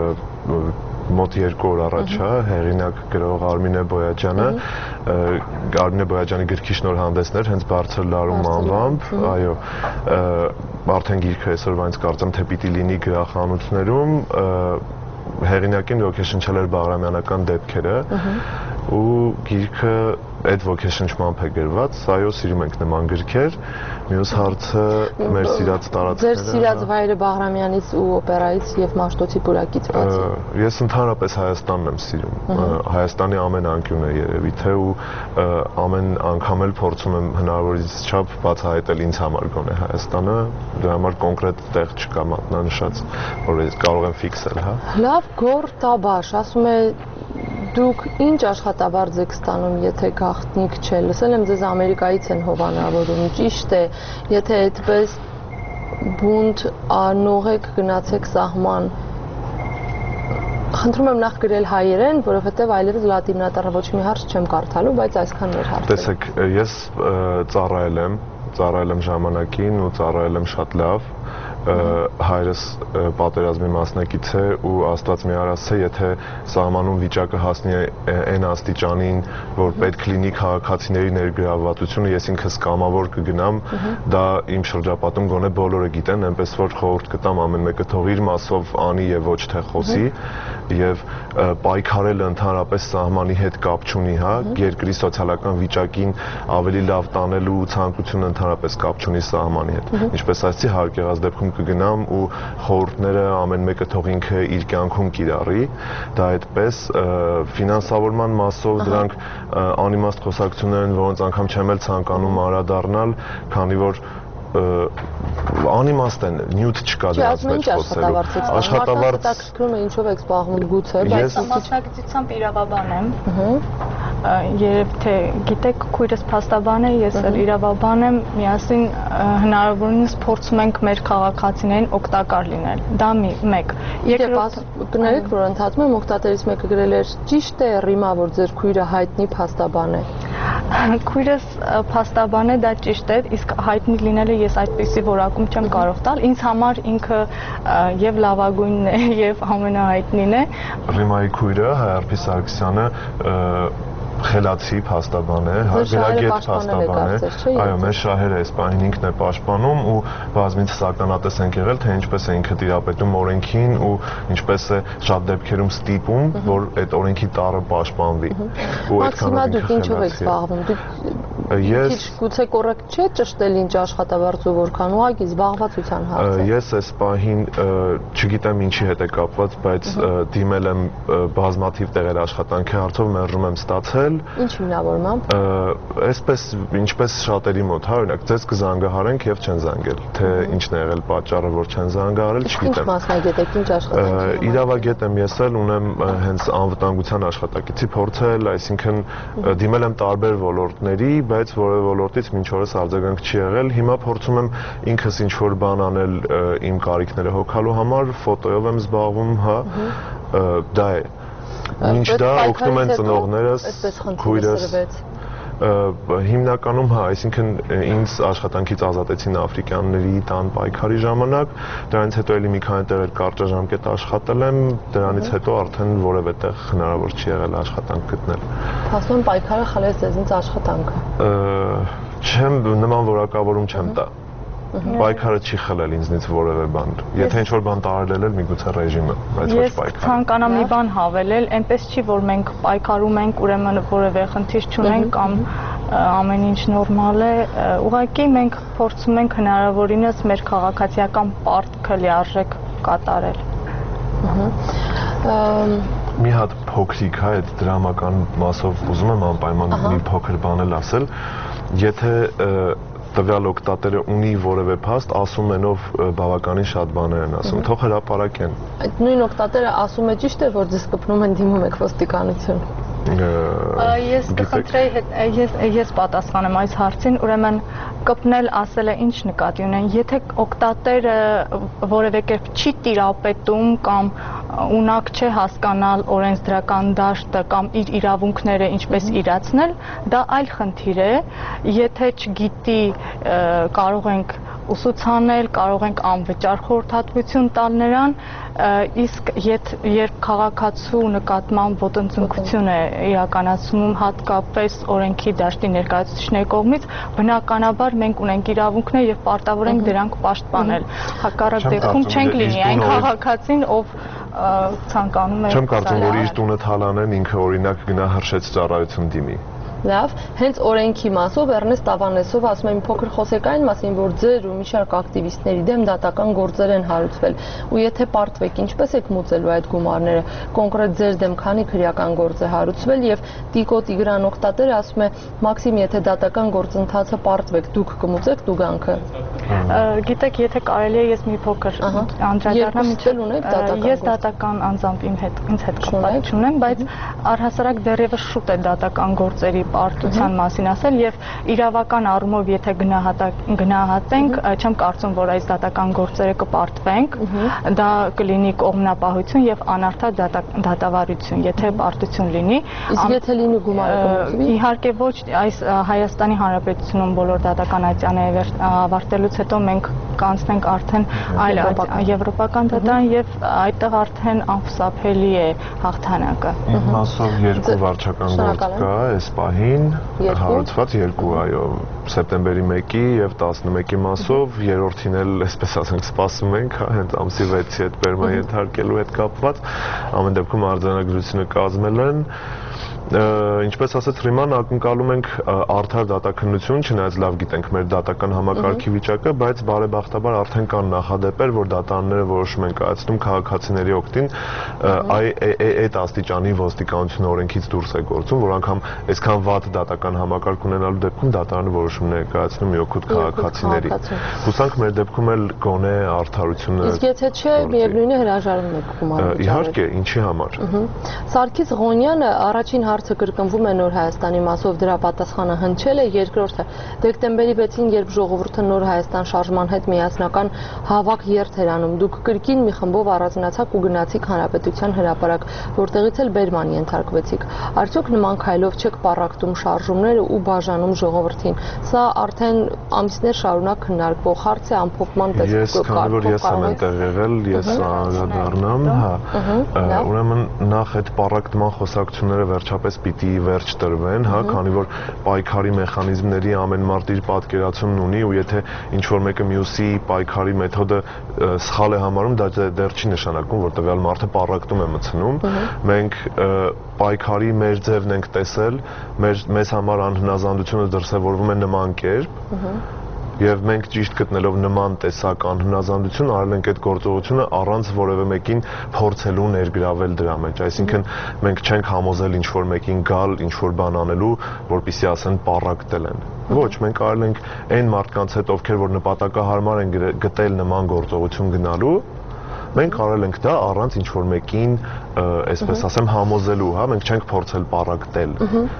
մոտ երկու օր առաջ, հա, հեղինակ գրող Արմինե Բոյաջյանը, Արմինե Բոյաջյանի գրքի շնորհանդեսներ հենց բարձր լարում անվամբ, այո, արդեն գիրքը այսօրվանից կարծեմ թե պիտի լինի գրախանութներում, հեղինակին ոգեշնչել էր բաղրամյանական դեպքերը ու գիրքը այդ ոգեշնչմամբ է գրված, այո, սիրում ենք նման գրքեր, մյուս հարցը մեր սիրած տարածքները։ Ձեր սիրած վայրը Բաղրամյանից ու օպերայից եւ Մաշտոցի պուրակից բացի։ Ես ընդհանրապես Հայաստանն եմ սիրում, Հայաստանի ամեն անկյունը երևի թե ու ամեն անգամ էլ փորձում եմ հնարավորինս չափ բացահայտել ինձ համար գոնե Հայաստանը, դրա համար կոնկրետ տեղ չկա մատնանշած, որ ես կարող եմ ֆիքսել, հա։ Լավ, Գոր Տաբաշ ասում է դուք ինչ աշխատավարձ եք ստանում, եթե գաղտնիք չէ։ Լսել եմ ձեզ Ամերիկայից են հովանավորում, ճիշտ է, եթե այդպես բունտ անող եք գնացեք սահման։ Խնդրում եմ նախ գրել հայերեն, որովհետև այլևս լատինատառը ոչ մի հարց չեմ կարդալու, բայց այսքան մեր հարցը։ Տեսեք, ես ծառայել եմ, ծառայել եմ ժամանակին ու ծառայել եմ շատ լավ։ Հայրս պատերազմի մասնակից է ու Աստված մի արասցե, եթե սահմանում վիճակը հասնի այն աստիճանին, որ պետք լինի քաղաքացիների ներգրավվածությունը, ես ինքս կամավոր կգնամ, դա իմ շրջապատում գոնե բոլորը գիտեն, այնպես որ խորհուրդ կտամ ամեն մեկը թող իր մասով անի եւ ոչ թե խոսի եւ պայքարելը ընդհանրապես սահմանի հետ կապ չունի, հա, երկրի սոցիալական վիճակին ավելի լավ տանելու ցանկությունը ընդհանրապես կապ չունի սահմանի հետ։ Ինչպես ասացի, հարկ եղած դեպքում կգնամ ու խորհուրդները ամեն մեկը թող ինքը իր կյանքում կիրառի, դա այդպես ֆինանսավորման մասով դրանք անիմաստ խոսակցություններ են, որոնց անգամ չեմ էլ ցանկանում անդրադառնալ, քանի որ անիմաստ են, նյութ չկա դրանց մեջ խոսելու։ Աշխատավարձ հետաքրքրում է ինչով եք զբաղվում գուցե, բայց մասնակցությամբ իրավաբան եմ։ Երբ թե գիտեք, քույրս փաստաբան է, ես էլ իրավաբան եմ, միասին հնարավորինս փորձում ենք մեր քաղաքացիներին օգտակար լինել։ Դա մեկ։ Երկրորդ կներեք, որ ընթացքում եմ օգտատերից մեկը գրել էր, ճիշտ է ռիմա, որ ձեր քույրը հայտնի փաստաբան է։ Քույրս փաստաբան է, դա ճիշտ է, իսկ հայտնի լինելը ես այդպիսի որակում չեմ կարող տալ։ Ինձ համար ինքը եւ լավագույնն է, եւ ամենահայտնին է։ Ռիմայի քույրը Հայարփի Սարգսյանը խելացի փաստաբան է, գրագետ փաստաբան է, այո, մեր շահերը այս պահին ինքն է պաշտպանում ու բազմիցս ականատես ենք եղել, թե ինչպես է ինքը տիրապետում օրենքին ու ինչպես է շատ դեպքերում ստիպում, որ այդ օրենքի տառը պաշտպանվի։ Ու այդքան դուք ինչով եք զբաղվում։ Ես գուցե կոռեկտ չէ ճշտել ինչ աշխատավարձ ու որքան, ուղղակի զբաղվածության հարց է։ Ես այս պահին չգիտեմ ինչի հետ է կապված, բայց դիմել եմ բազմաթիվ տեղեր աշխատանքի հարցով, մերժում եմ ստացել։ Ինչ հիմնավորմամբ։ Այսպես ինչպես շատերի մոտ, հա, օրինակ, ձեզ կզանգահարենք եւ չեն զանգել, թե ինչն է եղել պատճառը, որ չեն զանգահարել, չգիտեմ։ Ինչ մասնագետ եք, ինչ աշխատանք։ Իրավագետ եմ ես էլ, ունեմ հենց անվտանգության աշխատակիցի փորձել, այսինքն դիմել եմ տարբեր ոլորտների, բայց որևէ ոլորտից մինչ օրս արձագանք չի եղել։ Հիմա փորձում եմ ինքս ինչ որ բան անել իմ կարիքները հոգալու համար, ֆոտոյով եմ զբաղվում, հա, դա է։ Ինչ դա օգնում են ծնողներս, քույրս, հիմնականում հա, այսինքն ինձ աշխատանքից ազատեցին աֆրիկյանների տան պայքարի ժամանակ, դրանից հետո էլի մի քանի տեղեր կարճաժամկետ աշխատել եմ, դրանից հետո արդեն որևէ տեղ հնարավոր չի եղել աշխատանք գտնել։ Փաստորեն պայքարը խլեց ձեզնից աշխատանքը։ Չեմ նման որակավորում չեմ տա։ Պայքարը չի խլել ինձնից որևէ բան։ Եթե ինչ-որ բան տարել էլ միգուցե ռեժիմը, բայց ոչ պայքարը։ Ես ցանկանամ մի բան հավելել, այնպես չի, որ մենք պայքարում ենք, ուրեմն որևէ խնդիր չունենք կամ ամեն ինչ նորմալ է, ուղղակի մենք փորձում ենք հնարավորինս մեր քաղաքացիական պարտքը լիարժեք կատարել։ Մի հատ փոքրիկ հա այդ դրամական մասով ուզում եմ անպայման մի փոքր բան էլ ասել, եթե տվյալ օգտատերը ունի որևէ փաստ, ասում են ով բավականին շատ բաներ են ասում, թող հրապարակեն։ Այդ նույն օգտատերը ասում է ճիշտ է, որ ձեզ կպնում են դիմում եք ոստիկանություն։ Ես կխնդրեի հետ ես ես պատասխանեմ այս հարցին, ուրեմն կպնել ասելը ինչ նկատի ունեն, եթե օգտատերը որևէ կերպ չի տիրապետում կամ ունակ չէ հասկանալ օրենսդրական դաշտը կամ իր իրավունքները ինչպես իրացնել, դա այլ խնդիր է, եթե չգիտի կարող ենք ուսուցանել, կարող ենք անվճար խորհրդատվություն տալ նրան, իսկ երբ քաղաքացու նկատմամբ ոտնձգություն է իրականացնում հատկապես օրենքի դաշտի ներկայացուցիչների կողմից, բնականաբար մենք ունենք իրավունքներ եւ պարտավոր ենք դրանք պաշտպանել։ Հակառակ դեպքում չենք լինի այն քաղաքացին, ով ցանկանում է։ Չեմ կարծում, որ իր տունը թալանեն ինքը օրինակ գնա հրշեց ծառայություն դիմի։ Լավ, հենց օրենքի մասով Էրնեստ Ավանեսով ասում եմ փոքր խոսեք այն մասին, որ ձեր ու մի շարք ակտիվիստների դեմ դատական գործեր են հարուցվել, ու եթե պարտվեք, ինչպես եք մուծելու այդ գումարները, կոնկրետ ձեր դեմ քանի քրեական գործ է հարուցվել, եւ Տիկո Տիգրան օգտատերը ասում է Մաքսիմ, եթե դատական գործընթացը պարտվեք, դուք կմուծեք տուգանքը։ Գիտեք, եթե կարելի է ես մի փոքր անդրադառնամ, ես դատական անձամբ իմ հետ ինձ հետ կապ չունեմ, բայց առհասարակ դեռևս շուտ է դատական գործերի պարտության մասին ասել եւ իրավական առումով եթե գնահատենք, չեմ կարծում, որ այս դատական գործերը կպարտվենք, դա կլինի կողմնապահություն եւ անարդար դատավարություն, եթե պարտություն լինի։ Իսկ եթե լինի գումարը կմուծվի։ Իհարկե ոչ, այս Հայաստանի Հանրապետությունում բոլոր դատական այցանները ավարտելուց հետո մենք կանցնենք արդեն այլ եվրոպական դատարան եւ այդտեղ արդեն անխուսափելի է հաղթանակը։ Իմ մասով երկու վարչական գործ կա, այս պահին հարուցված երկու, այո, սեպտեմբերի մեկի եւ տասնմեկի մասով, երրորդին էլ, այսպես ասենք, սպասում ենք, հենց ամսի վեցի հետ բերման ենթարկելու հետ կապված, ամեն դեպքում արձանագրությունը կազմել են։ Ինչպես ասած, հիմա ակնկալում ենք արդար դատաքննություն, չնայած լավ գիտենք մեր դատական համակարգի վիճակը, բայց բարեբախտաբար արդեն կան նախադեպեր, որ դատարանները որոշում են կայացնում քաղաքացիների օգտին այդ աստիճանի ոստիկանությունը օրենքից դուրս է գործում, որ անգամ այսքան վատ դատական համակարգ ունենալու դեպքում դատարանը որոշումներ է կայացնում մի օգուտ քաղաքացիների։ Հուսանք մեր դեպքում էլ գոնե արդարությունը։ Իսկ եթե չէ, միևնույն է հրաժարվում եք գումարը։ Իհարկե, ինչի համար։ Սարգիս Ղոնյանը առաջին հարցը կրկնվում է Նոր Հայաստանի մասով, դրա պատասխանը հնչել է, երկրորդը դեկտեմբերի վեցին, երբ ժողովուրդը Նոր Հայաստան շարժման հետ միասնական հավաք երթ էր անում, դուք կրկին մի խմբով առանձնացաք ու գնացիք Հանրապետության հրապարակ, որտեղից էլ բերման ենթարկվեցիք։ Արդյոք նման քայլով չեք պառակտում շարժումները ու բաժանում ժողովրդին։ Սա արդեն ամիսներ շարունակ քննարկվող հարց է, ամփոփման տեսքով կարողանում։ Ես քանի որ ես եմ այնտեղ եղել, ես անդրադառնամ, հա, ուրեմն նախ այդ պառակտման խոսակցությունները վերջապես պիտի վերջ տրվեն, հա, քանի որ պայքարի մեխանիզմների ամեն մարդ իր պատկերացումն ունի ու եթե ինչ որ մեկը մյուսի պայքարի մեթոդը սխալ է համարում, դա դեռ չի նշանակում, որ տվյալ մարդը պառակտում է մտցնում։ Մենք պայքարի մեր ձևն ենք տեսել, մեր մեզ համար անհնազանդությունը դրսևորվում է նման կերպ։ Եվ մենք ճիշտ գտնելով նման տեսակ անհնազանդություն արել ենք այդ գործողությունը առանց որևէ մեկին փորձելու ներգրավել դրա մեջ, այսինքն մենք չենք համոզել ինչ որ մեկին գալ, ինչ որ բան անելու, որպեսզի ասեն պառակտել են։ Ոչ, մենք արել ենք այն մարդկանց հետ, ովքեր որ նպատակահարմար են գտել նման գործողություն գնալու, մենք արել ենք դա առանց ինչ որ մեկին, այսպես ասեմ, համոզելու, հա, մենք չենք փորձել պառակտել։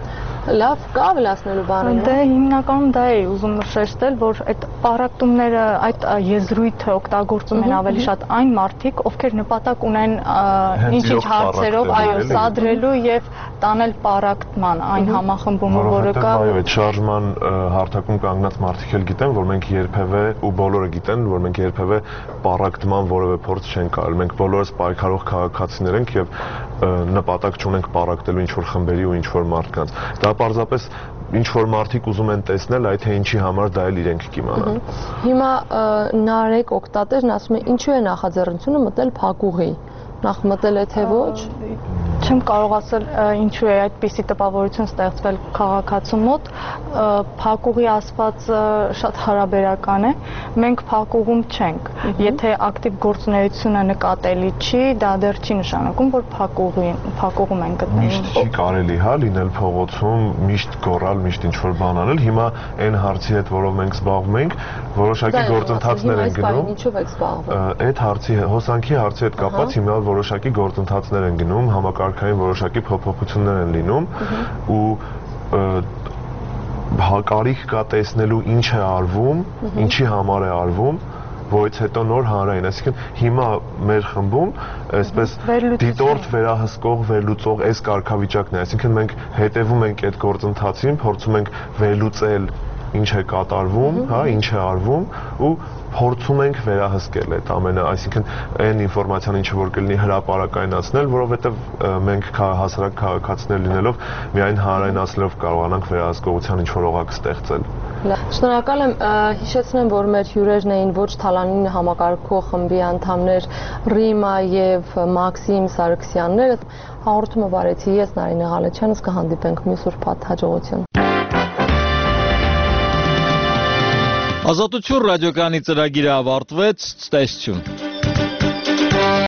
Լավ, կա ավելացնելու բաներ։ Դե հիմնականում դա է ուզում շեշտել, որ այդ պառակտումները, այդ եզրույթը օգտագործում են ավելի շատ այն մարդիկ, ովքեր նպատակ ունեն ինչ-ինչ հարցերով, այո, սադրելու եւ տանել պառակտման այն համախմբումը, որը կա։ Այո, այդ շարժման հարթակում կանգնած մարդիկ էլ գիտեն, որ մենք երբևէ ու բոլորը գիտեն, որ մենք երբևէ պառակտման որևէ փորձ չենք արել։ Մենք բոլորս պայքարող քաղաքացիներ ենք եւ նպատակ չունենք պառակտելու ինչ որ խմբերի ու ինչ որ մարդկանց։ Դա պարզապես ինչ որ մարդիկ ուզում են տեսնել, այդ թե ինչի համար դա էլ իրենք կիմանան։ Հիմա Նարեկ օգտատերն ասում է, ինչու է նախաձեռնությունը մտել փակուղի։ Նախ մտել է թե ոչ։ Չեմ կարող ասել ինչու է այդպիսի տպավորություն ստեղծվել քաղաքացու մոտ, փակուղի ասվածը շատ հարաբերական է, մենք փակուղում չենք, եթե ակտիվ գործունեությունը նկատելի չի, դա դեռ չի նշանակում, որ փակուղում են գտնվում։ Միշտ չի կարելի հա լինել փողոցում, միշտ գոռալ, միշտ ինչ-որ բան անել, հիմա այն հարցի հետ, որով մենք զբաղվում ենք, որոշակի գործընթացներ են գնում։ Ինչով եք զբաղվում։ Այդ հարցի, հոսանքի հարցի հետ կապված հիմա որոշակի գործընթացներ են գնում, համակարգային որոշակի փոփոխություններ են լինում ու կարիք կա տեսնելու ինչ է արվում, ինչի համար է արվում, որից հետո նոր հանրային, այսինքն հիմա մեր խմբում այսպես դիտորդ վերահսկող, վերլուծող այս կարգավիճակն է, այսինքն մենք հետևում ենք այդ գործընթացին, փորձում ենք վերլուծել ինչ է կատարվում, հա, ինչ է արվում ու փորձում ենք վերահսկել այդ ամենը, այսինքն այն ինֆորմացիան ինչը որ կլինի հրապարակայնացնել, որովհետև մենք հասարակ քաղաքացիներ լինելով միայն հանրայնացնելով կարողանանք վերահսկողության ինչ-որ օղակ ստեղծել։ Շնորհակալ եմ, հիշեցնեմ, որ մեր հյուրերն էին ոչ Թալանին համակարգող խմբի անդամներ Ռիմա եւ Մաքսիմ Սարգսյանները։ Հաղորդումը վարեցի ես Նարինե Ղալեչյանը, կհանդիպենք մյուս ուրբաթ, հաջողություն։ Ազատություն ռադիոկայանի ծրագիրը ավարտվեց, ցտեսություն։